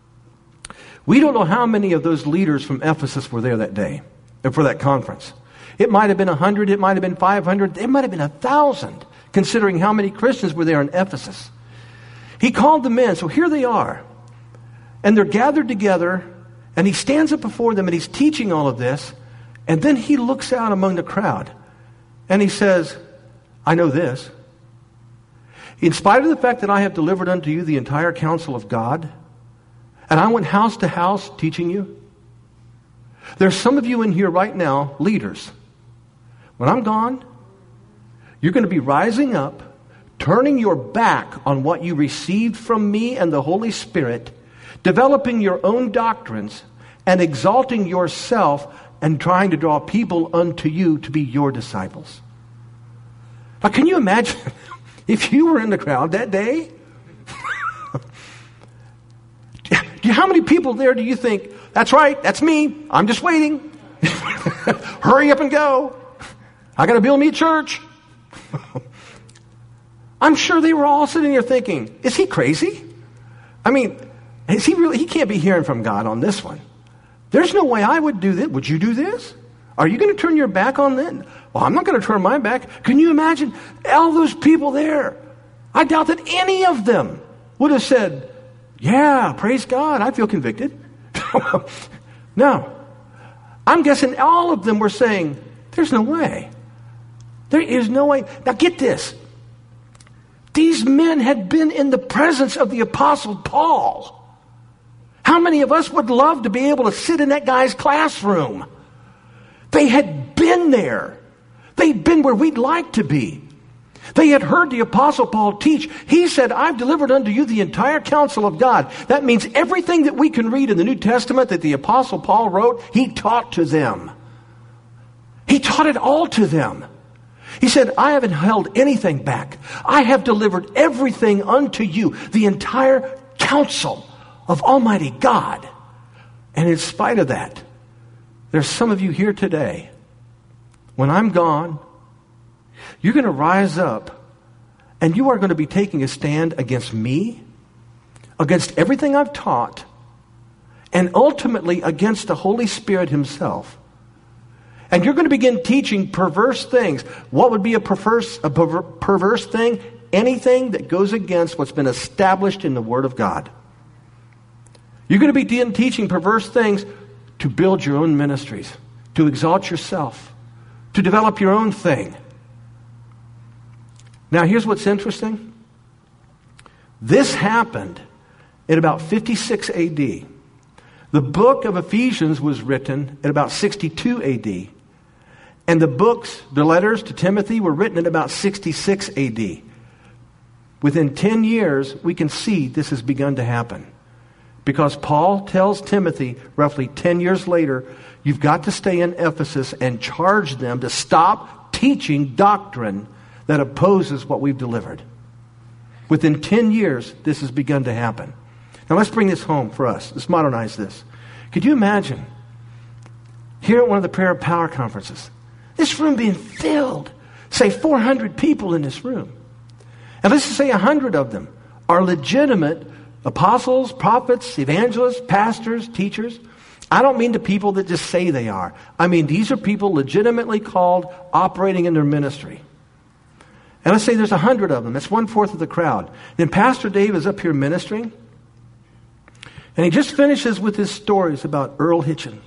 A: We don't know how many of those leaders from Ephesus were there that day, for that conference. It might have been 100, it might have been 500, it might have been 1,000, considering how many Christians were there in Ephesus. He called them in, so here they are. And they're gathered together, and he stands up before them, and he's teaching all of this. And then he looks out among the crowd, and he says, I know this. In spite of the fact that I have delivered unto you the entire counsel of God, and I went house to house teaching you, there's some of you in here right now, leaders. When I'm gone, you're going to be rising up, turning your back on what you received from me and the Holy Spirit, developing your own doctrines, and exalting yourself and trying to draw people unto you to be your disciples. Now, can you imagine if you were in the crowd that day? How many people there do you think, that's right, that's me, I'm just waiting. Hurry up and go. I got to build me a church. I'm sure they were all sitting there thinking, is he crazy? I mean, is he really? He can't be hearing from God on this one. There's no way I would do this. Would you do this? Are you going to turn your back on that? Well, I'm not going to turn my back. Can you imagine all those people there? I doubt that any of them would have said, yeah, praise God, I feel convicted. No. I'm guessing all of them were saying, there's no way. There is no way. Now get this. These men had been in the presence of the Apostle Paul. How many of us would love to be able to sit in that guy's classroom? They had been there. They'd been where we'd like to be. They had heard the Apostle Paul teach. He said, I've delivered unto you the entire counsel of God. That means everything that we can read in the New Testament that the Apostle Paul wrote, he taught to them. He taught it all to them. He said, I haven't held anything back. I have delivered everything unto you, the entire counsel of Almighty God. And in spite of that, there's some of you here today. When I'm gone, you're going to rise up and you are going to be taking a stand against me, against everything I've taught, and ultimately against the Holy Spirit himself. And you're going to begin teaching perverse things. What would be a perverse thing? Anything that goes against what's been established in the Word of God. You're going to begin teaching perverse things to build your own ministries, to exalt yourself, to develop your own thing. Now, here's what's interesting. This happened in about 56 AD. The book of Ephesians was written at about 62 AD. And the letters to Timothy were written at about 66 AD. Within 10 years, we can see this has begun to happen. Because Paul tells Timothy, roughly 10 years later, you've got to stay in Ephesus and charge them to stop teaching doctrine that opposes what we've delivered. Within 10 years, this has begun to happen. Now let's bring this home for us. Let's modernize this. Could you imagine, here at one of the Prayer of Power conferences, this room being filled, say 400 people in this room. And let's just say 100 of them are legitimate apostles, prophets, evangelists, pastors, teachers. I don't mean the people that just say they are. I mean, these are people legitimately called, operating in their ministry. And let's say there's 100 of them. That's 1/4 of the crowd. Then Pastor Dave is up here ministering. And he just finishes with his stories about Earl Hitchin.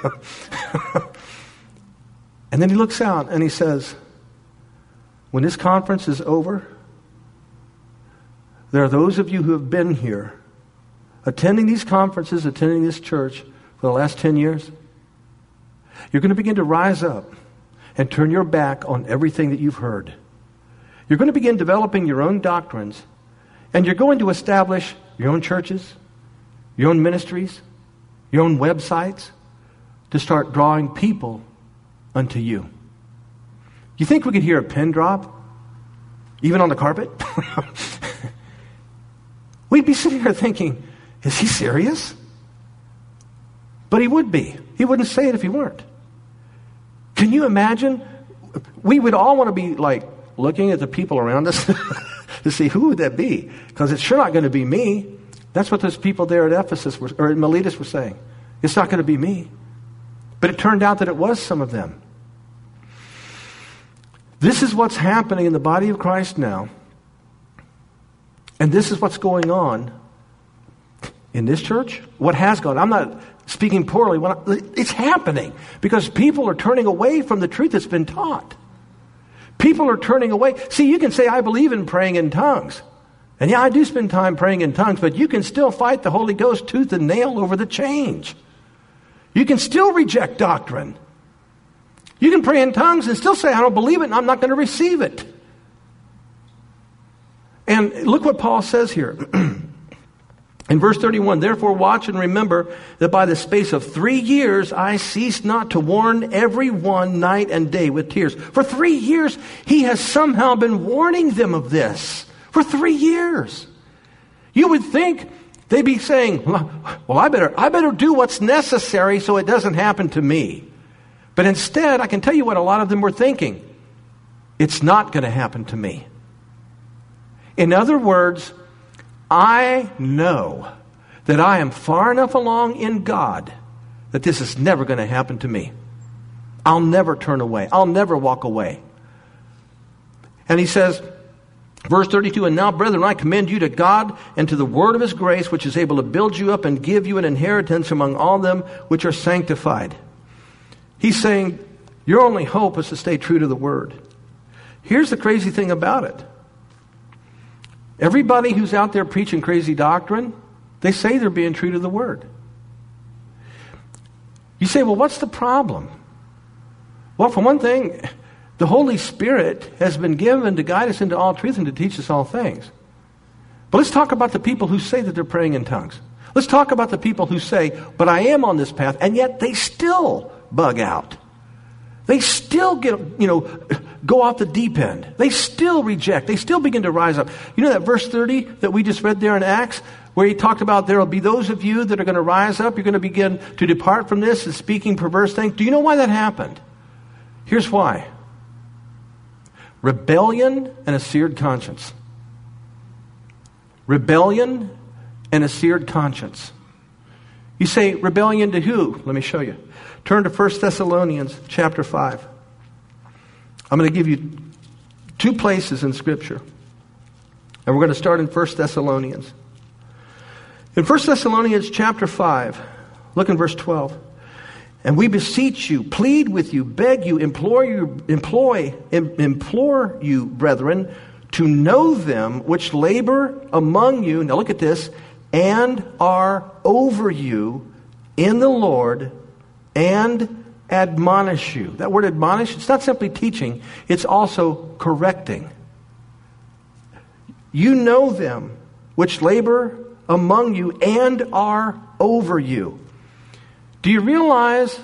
A: And then he looks out and he says, when this conference is over, there are those of you who have been here, attending these conferences, attending this church for the last 10 years. You're going to begin to rise up and turn your back on everything that you've heard. You're going to begin developing your own doctrines, and you're going to establish your own churches, your own ministries, your own websites, to start drawing people unto you. You think we could hear a pin drop, even on the carpet? We'd be sitting there thinking, is he serious? But he would be. He wouldn't say it if he weren't. Can you imagine? We would all want to be like looking at the people around us to see who would that be? Because it's sure not going to be me. That's what those people there at Ephesus or at Miletus were saying. It's not going to be me. But it turned out that it was some of them. This is what's happening in the body of Christ now. And this is what's going on in this church. What has gone. I'm not speaking poorly. It's happening because people are turning away from the truth that's been taught. People are turning away. See, you can say, I believe in praying in tongues. And yeah, I do spend time praying in tongues, but you can still fight the Holy Ghost tooth and nail over the change. You can still reject doctrine. You can pray in tongues and still say, I don't believe it and I'm not going to receive it. And look what Paul says here. In verse 31, therefore watch and remember that by the space of 3 years I ceased not to warn every one night and day with tears. For 3 years he has somehow been warning them of this. For 3 years. You would think they'd be saying, well, I better do what's necessary so it doesn't happen to me. But instead, I can tell you what a lot of them were thinking. It's not going to happen to me. In other words, I know that I am far enough along in God that this is never going to happen to me. I'll never turn away. I'll never walk away. And he says, verse 32, and now, brethren, I commend you to God and to the word of his grace, which is able to build you up and give you an inheritance among all them which are sanctified. He's saying, your only hope is to stay true to the word. Here's the crazy thing about it. Everybody who's out there preaching crazy doctrine, they say they're being true to the word. You say, well, what's the problem? Well, for one thing, the Holy Spirit has been given to guide us into all truth and to teach us all things. But let's talk about the people who say that they're praying in tongues. Let's talk about the people who say, but I am on this path, and yet they still bug out. They still go off the deep end. They still reject. They still begin to rise up. You know that verse 30 that we just read there in Acts, where he talked about there will be those of you that are going to rise up. You're going to begin to depart from this and speaking perverse things. Do you know why that happened? Here's why. Rebellion and a seared conscience. Rebellion and a seared conscience. You say, rebellion to who? Let me show you. Turn to 1 Thessalonians chapter 5. I'm going to give you two places in Scripture. And we're going to start in 1 Thessalonians. In 1 Thessalonians chapter 5, look in verse 12. And we beseech you, plead with you, beg you, implore you, brethren, to know them which labor among you, now look at this, and are over you in the Lord, and admonish you. That word admonish, it's not simply teaching, it's also correcting. You know them which labor among you and are over you. Do you realize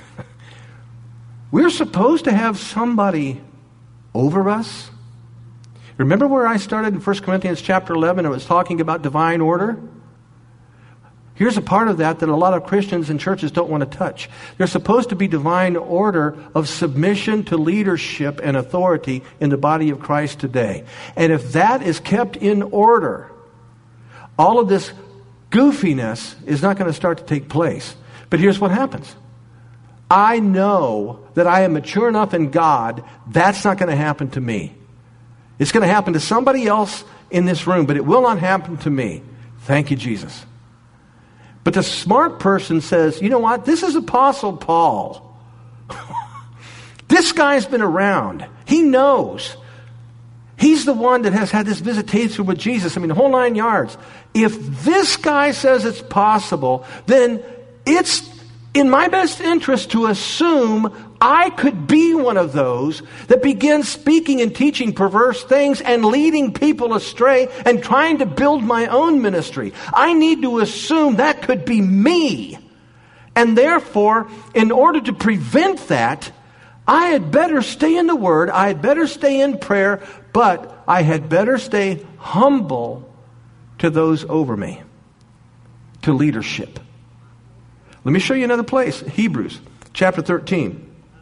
A: we're supposed to have somebody over us? Remember where I started in 1 Corinthians chapter 11? I was talking about divine order. Here's a part of that a lot of Christians and churches don't want to touch. There's supposed to be divine order of submission to leadership and authority in the body of Christ today. And if that is kept in order, all of this goofiness is not going to start to take place. But here's what happens. I know that I am mature enough in God, that's not going to happen to me. It's going to happen to somebody else in this room, but it will not happen to me. Thank you, Jesus. But the smart person says, you know what? This is Apostle Paul. This guy's been around. He knows. He's the one that has had this visitation with Jesus. I mean, the whole 9 yards. If this guy says it's possible, then it's in my best interest to assume I could be one of those that begins speaking and teaching perverse things and leading people astray and trying to build my own ministry. I need to assume that could be me. And therefore, in order to prevent that, I had better stay in the Word, I had better stay in prayer, but I had better stay humble to those over me, to leadership. Let me show you another place. Hebrews chapter 13.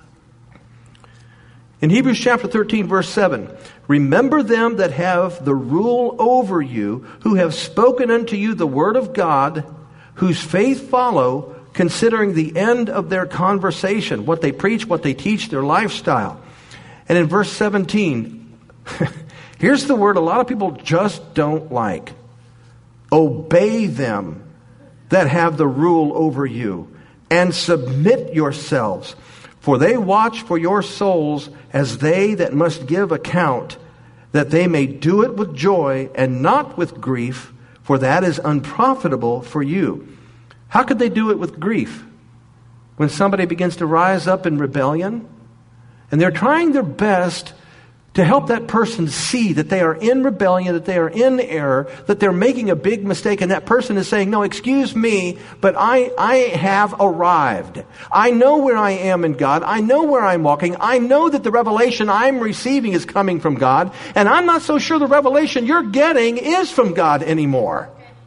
A: In Hebrews chapter 13, verse 7, remember them that have the rule over you, who have spoken unto you the word of God, whose faith follow, considering the end of their conversation, what they preach, what they teach, their lifestyle. And in verse 17, here's the word a lot of people just don't like. Obey them that have the rule over you, and submit yourselves, for they watch for your souls as they that must give account, that they may do it with joy and not with grief, for that is unprofitable for you. How could they do it with grief? When somebody begins to rise up in rebellion, and they're trying their best to help that person see that they are in rebellion, that they are in error, that they're making a big mistake, and that person is saying, no, excuse me, but I have arrived. I know where I am in God. I know where I'm walking. I know that the revelation I'm receiving is coming from God, and I'm not so sure the revelation you're getting is from God anymore.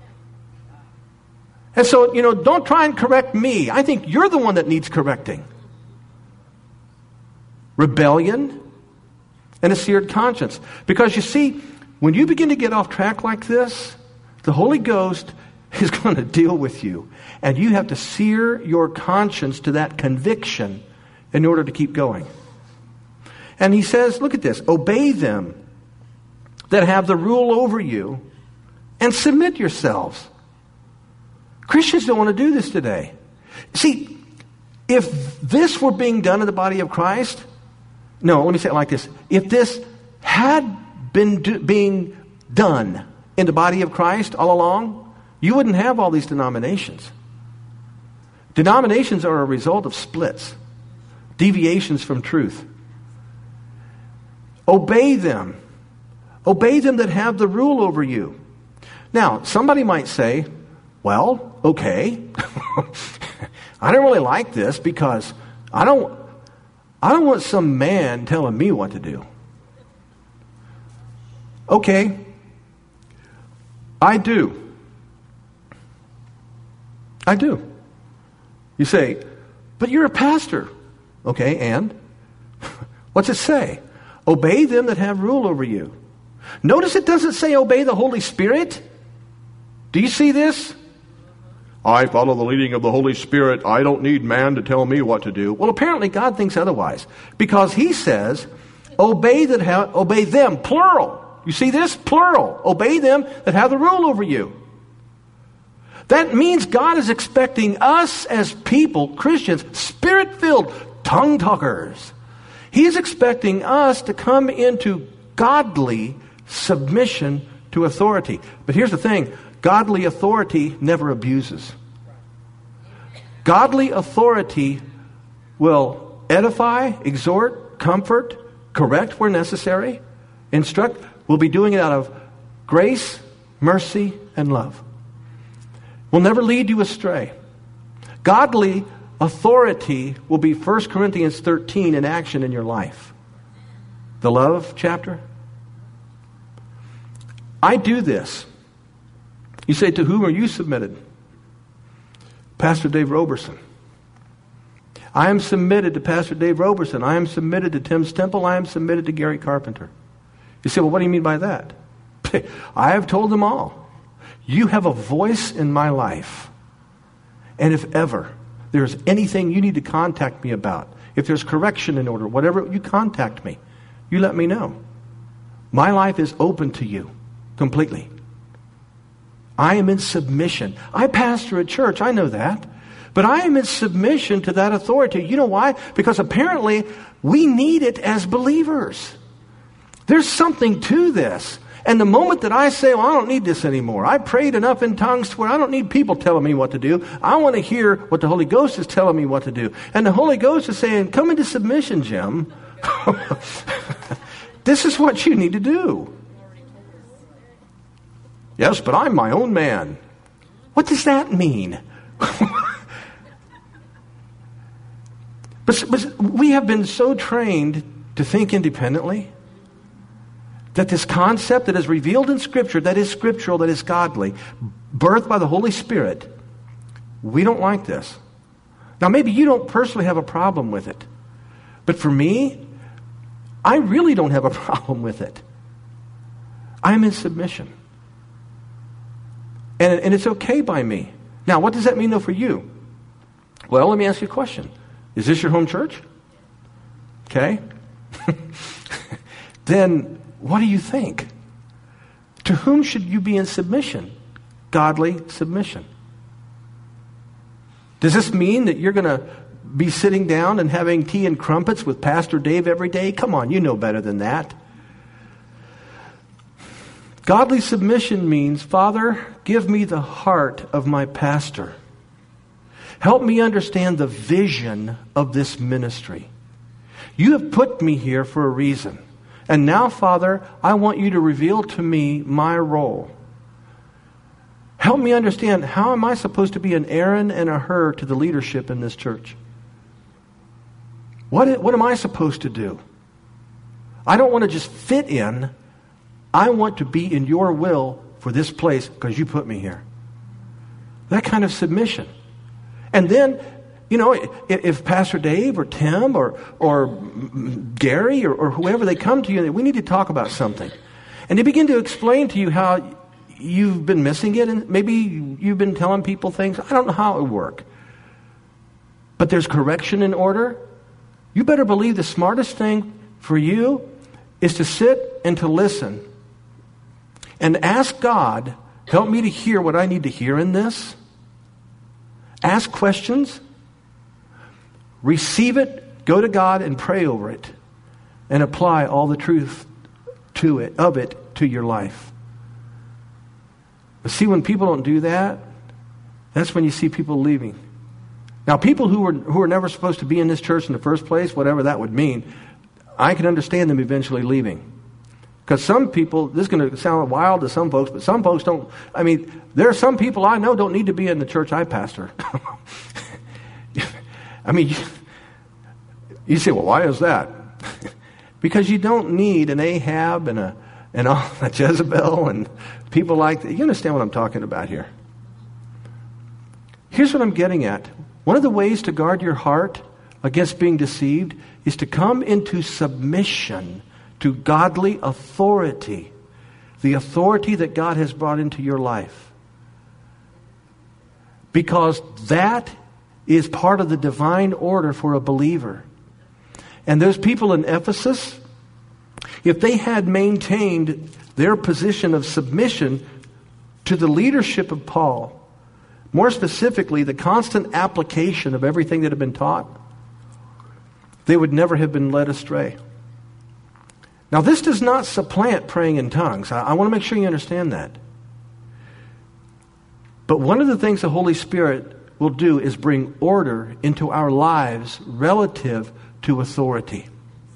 A: And so, don't try and correct me. I think you're the one that needs correcting. Rebellion and a seared conscience. Because you see, when you begin to get off track like this, the Holy Ghost is going to deal with you. And you have to sear your conscience to that conviction in order to keep going. And he says, look at this, obey them that have the rule over you and submit yourselves. Christians don't want to do this today. See, if this were being done in the body of Christ, no, let me say it like this. If this had been being done in the body of Christ all along, you wouldn't have all these denominations. Denominations are a result of splits. deviations from truth. Obey them. Obey them that have the rule over you. Now, somebody might say, well, okay. I don't really like this because I don't want some man telling me what to do. Okay. I do. You say, but you're a pastor. Okay, and? What's it say? Obey them that have rule over you. Notice it doesn't say obey the Holy Spirit. Do you see this? I follow the leading of the Holy Spirit. I don't need man to tell me what to do. Well, apparently God thinks otherwise. Because he says, obey them, plural. You see this? Plural. Obey them that have the rule over you. That means God is expecting us as people, Christians, Spirit-filled tongue talkers. He is expecting us to come into godly submission to authority. But here's the thing. Godly authority never abuses. Godly authority will edify, exhort, comfort, correct where necessary, instruct. We'll be doing it out of grace, mercy, and love. Will never lead you astray. Godly authority will be 1 Corinthians 13 in action in your life. The love chapter. I do this. You say, to whom are you submitted? Pastor Dave Roberson. I am submitted to Pastor Dave Roberson. I am submitted to Tim Stemple. I am submitted to Gary Carpenter. You say, well, what do you mean by that? I have told them all. You have a voice in my life. And if ever there's anything you need to contact me about, if there's correction in order, whatever, you contact me. You let me know. My life is open to you completely. I am in submission. I pastor a church, I know that. But I am in submission to that authority. You know why? Because apparently we need it as believers. There's something to this. And the moment that I say, well, I don't need this anymore. I prayed enough in tongues to where I don't need people telling me what to do. I want to hear what the Holy Ghost is telling me what to do. And the Holy Ghost is saying, come into submission, Jim. This is what you need to do. Yes, but I'm my own man. What does that mean? But we have been so trained to think independently that this concept that is revealed in Scripture, that is scriptural, that is godly, birthed by the Holy Spirit, we don't like this. Now, maybe you don't personally have a problem with it. But for me, I really don't have a problem with it. I'm in submission. And it's okay by me. Now, what does that mean, though, for you? Well, let me ask you a question. Is this your home church? Okay. Then what do you think? To whom should you be in submission? Godly submission. Does this mean that you're going to be sitting down and having tea and crumpets with Pastor Dave every day? Come on, you know better than that. Godly submission means, Father, give me the heart of my pastor. Help me understand the vision of this ministry. You have put me here for a reason. And now, Father, I want you to reveal to me my role. Help me understand, how am I supposed to be an Aaron and a Hur to the leadership in this church? What am I supposed to do? I don't want to just fit in. I want to be in your will for this place because you put me here. That kind of submission. And then, you know, if Pastor Dave or Tim or Gary or whoever, they come to you, we need to talk about something. And they begin to explain to you how you've been missing it, and maybe you've been telling people things. I don't know how it would work. But there's correction in order. You better believe the smartest thing for you is to sit and to listen and ask God, help me to hear what I need to hear in this. Ask questions. Receive it. Go to God and pray over it. And apply all the truth of it to your life. But see, when people don't do that, that's when you see people leaving. Now, people who are never supposed to be in this church in the first place, whatever that would mean, I can understand them eventually leaving. Because some people, this is going to sound wild to some folks, but some folks don't. I mean, there are some people I know don't need to be in the church I pastor. I mean, you say, well, why is that? Because you don't need an Ahab and a Jezebel and people like that. You understand what I'm talking about here? Here's what I'm getting at. One of the ways to guard your heart against being deceived is to come into submission to godly authority, the authority that God has brought into your life. Because that is part of the divine order for a believer. And those people in Ephesus, if they had maintained their position of submission to the leadership of Paul, more specifically, the constant application of everything that had been taught, they would never have been led astray. Now, this does not supplant praying in tongues. I want to make sure you understand that. But one of the things the Holy Spirit will do is bring order into our lives relative to authority.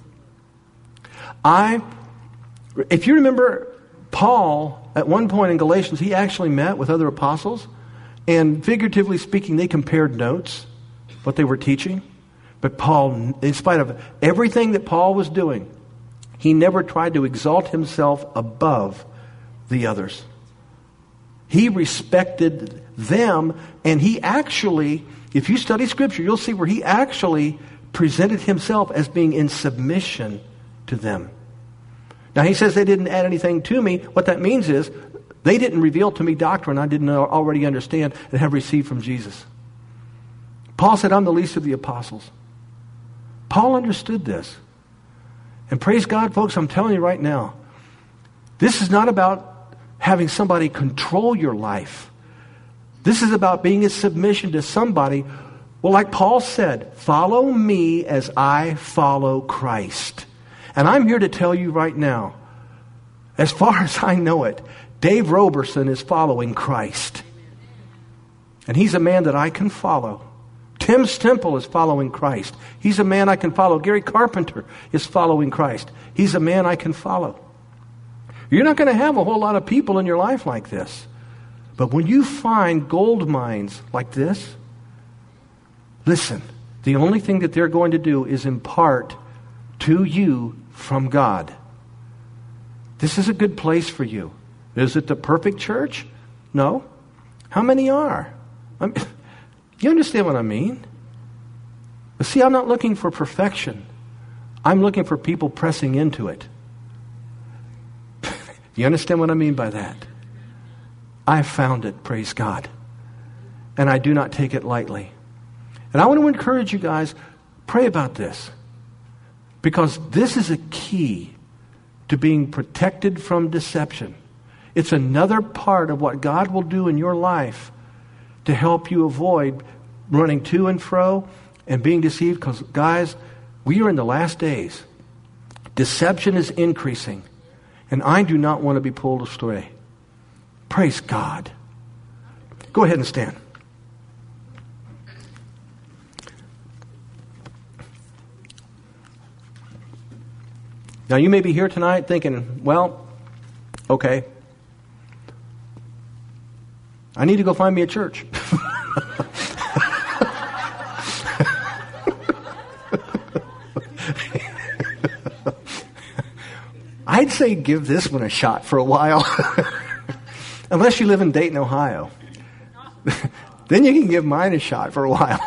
A: If you remember, Paul, at one point in Galatians, he actually met with other apostles, and figuratively speaking, they compared notes, what they were teaching. But Paul, in spite of everything that Paul was doing, he never tried to exalt himself above the others. He respected them, and he actually, if you study Scripture, you'll see where he actually presented himself as being in submission to them. Now, he says they didn't add anything to me. What that means is they didn't reveal to me doctrine I didn't already understand and have received from Jesus. Paul said, I'm the least of the apostles. Paul understood this. And praise God, folks, I'm telling you right now, this is not about having somebody control your life. This is about being in submission to somebody. Well, like Paul said, follow me as I follow Christ. And I'm here to tell you right now, as far as I know it, Dave Roberson is following Christ. And he's a man that I can follow. Tim Stemple is following Christ. He's a man I can follow. Gary Carpenter is following Christ. He's a man I can follow. You're not going to have a whole lot of people in your life like this. But when you find gold mines like this, listen, the only thing that they're going to do is impart to you from God. This is a good place for you. Is it the perfect church? No. How many are? You understand what I mean? But see, I'm not looking for perfection. I'm looking for people pressing into it. You understand what I mean by that? I found it, praise God. And I do not take it lightly. And I want to encourage you guys, pray about this. Because this is a key to being protected from deception. It's another part of what God will do in your life to help you avoid running to and fro and being deceived. Because, guys, we are in the last days. Deception is increasing. And I do not want to be pulled astray. Praise God. Go ahead and stand. Now, you may be here tonight thinking, well, okay, I need to go find me a church. I'd say give this one a shot for a while. Unless you live in Dayton, Ohio. Then you can give mine a shot for a while.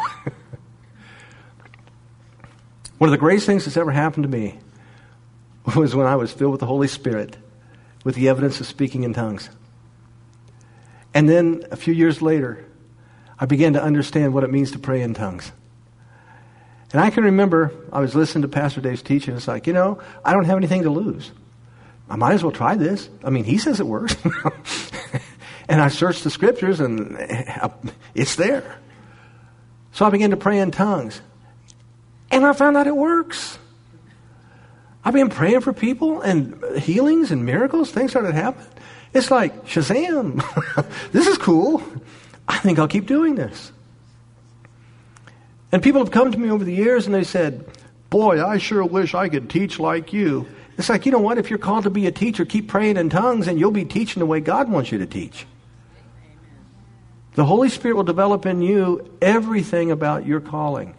A: One of the greatest things that's ever happened to me was when I was filled with the Holy Spirit with the evidence of speaking in tongues. And then a few years later, I began to understand what it means to pray in tongues. And I can remember I was listening to Pastor Dave's teaching. It's like, I don't have anything to lose. I might as well try this. I mean, he says it works. And I searched the scriptures and it's there. So I began to pray in tongues. And I found out it works. I've been praying for people and healings and miracles. Things started happening. It's like, Shazam. This is cool. I think I'll keep doing this. And people have come to me over the years and they said, boy, I sure wish I could teach like you. It's like, you know what? If you're called to be a teacher, keep praying in tongues and you'll be teaching the way God wants you to teach. The Holy Spirit will develop in you everything about your calling.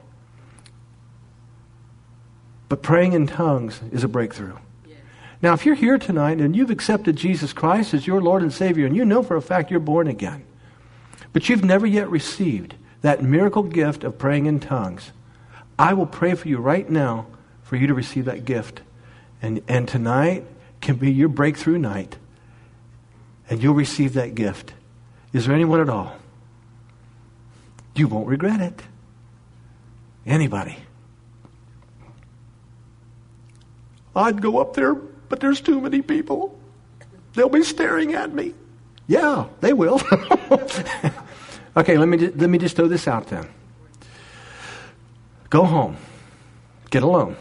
A: But praying in tongues is a breakthrough. Now, if you're here tonight and you've accepted Jesus Christ as your Lord and Savior, and you know for a fact you're born again, but you've never yet received that miracle gift of praying in tongues, I will pray for you right now for you to receive that gift. And tonight can be your breakthrough night, and you'll receive that gift. Is there anyone at all? You won't regret it. Anybody? I'd go up there, but there's too many people. They'll be staring at me. Yeah, they will. Okay, let me just throw this out then. Go home. Get alone.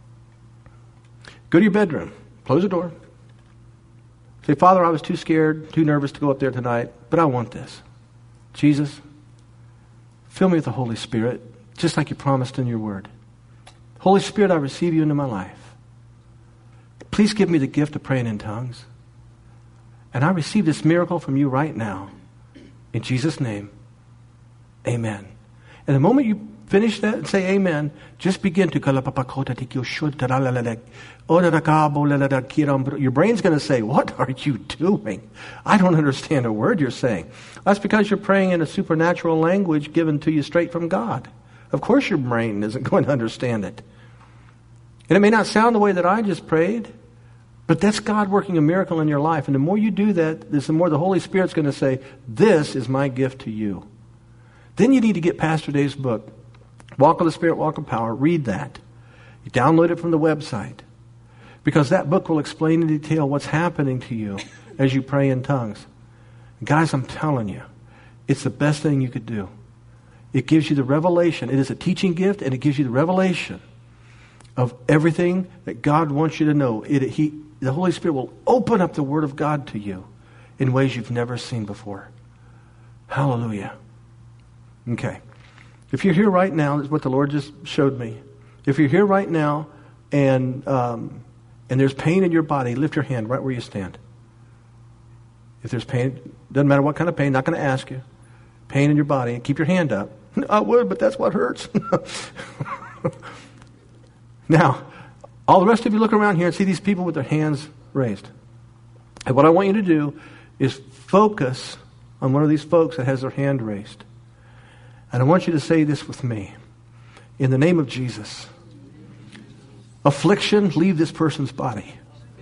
A: Go to your bedroom. Close the door. Say, Father, I was too scared, too nervous to go up there tonight, but I want this. Jesus, fill me with the Holy Spirit, just like you promised in your word. Holy Spirit, I receive you into my life. Please give me the gift of praying in tongues. And I receive this miracle from you right now. In Jesus' name, amen. And the moment you finish that and say amen, just begin to... Your brain's going to say, what are you doing? I don't understand a word you're saying. That's because you're praying in a supernatural language given to you straight from God. Of course your brain isn't going to understand it. And it may not sound the way that I just prayed, but that's God working a miracle in your life. And the more you do that, the more the Holy Spirit's going to say, this is my gift to you. Then you need to get Pastor Dave's book, Walk of the Spirit, Walk of Power. Read that. You download it from the website. Because that book will explain in detail what's happening to you as you pray in tongues. And guys, I'm telling you, it's the best thing you could do. It gives you the revelation. It is a teaching gift, and it gives you the revelation of everything that God wants you to know. The Holy Spirit will open up the Word of God to you in ways you've never seen before. Hallelujah. Okay. If you're here right now, that's what the Lord just showed me. If you're here right now and there's pain in your body, lift your hand right where you stand. If there's pain, doesn't matter what kind of pain, not going to ask you. Pain in your body, keep your hand up. I would, but that's what hurts. Now, all the rest of you look around here and see these people with their hands raised. And what I want you to do is focus on one of these folks that has their hand raised. And I want you to say this with me. In the name of Jesus, affliction, leave this person's body.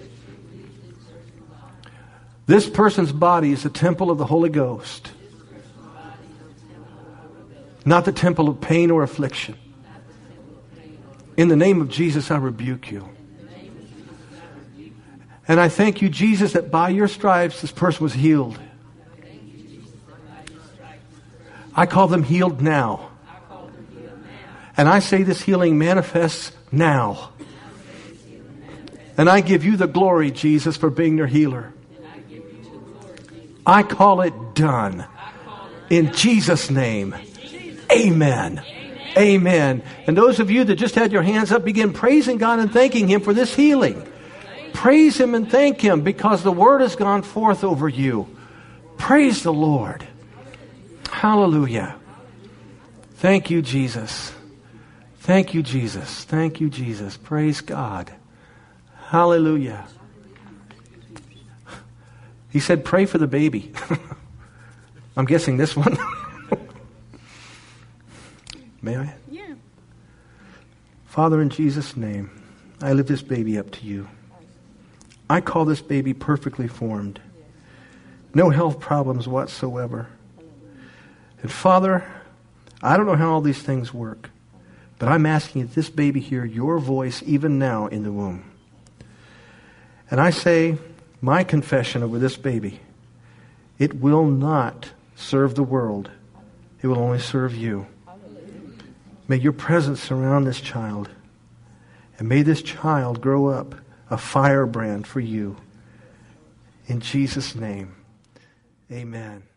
A: This person's body is the temple of the Holy Ghost, not the temple of pain or affliction. In the name of Jesus, I rebuke you. And I thank you, Jesus, that by your stripes this person was healed. I call them healed now. And I say this healing manifests now. And I give you the glory, Jesus, for being their healer. I call it done. In Jesus' name. Amen. Amen. And those of you that just had your hands up, begin praising God and thanking Him for this healing. Praise Him and thank Him because the word has gone forth over you. Praise the Lord. Hallelujah. Thank you, Jesus. Thank you, Jesus. Thank you, Jesus. Praise God. Hallelujah. He said, pray for the baby. I'm guessing this one. May I?
B: Yeah.
A: Father, in Jesus' name, I lift this baby up to you. I call this baby perfectly formed. No health problems whatsoever. And Father, I don't know how all these things work, but I'm asking that this baby hear your voice even now in the womb. And I say my confession over this baby. It will not serve the world. It will only serve you. May your presence surround this child. And may this child grow up a firebrand for you. In Jesus' name, amen.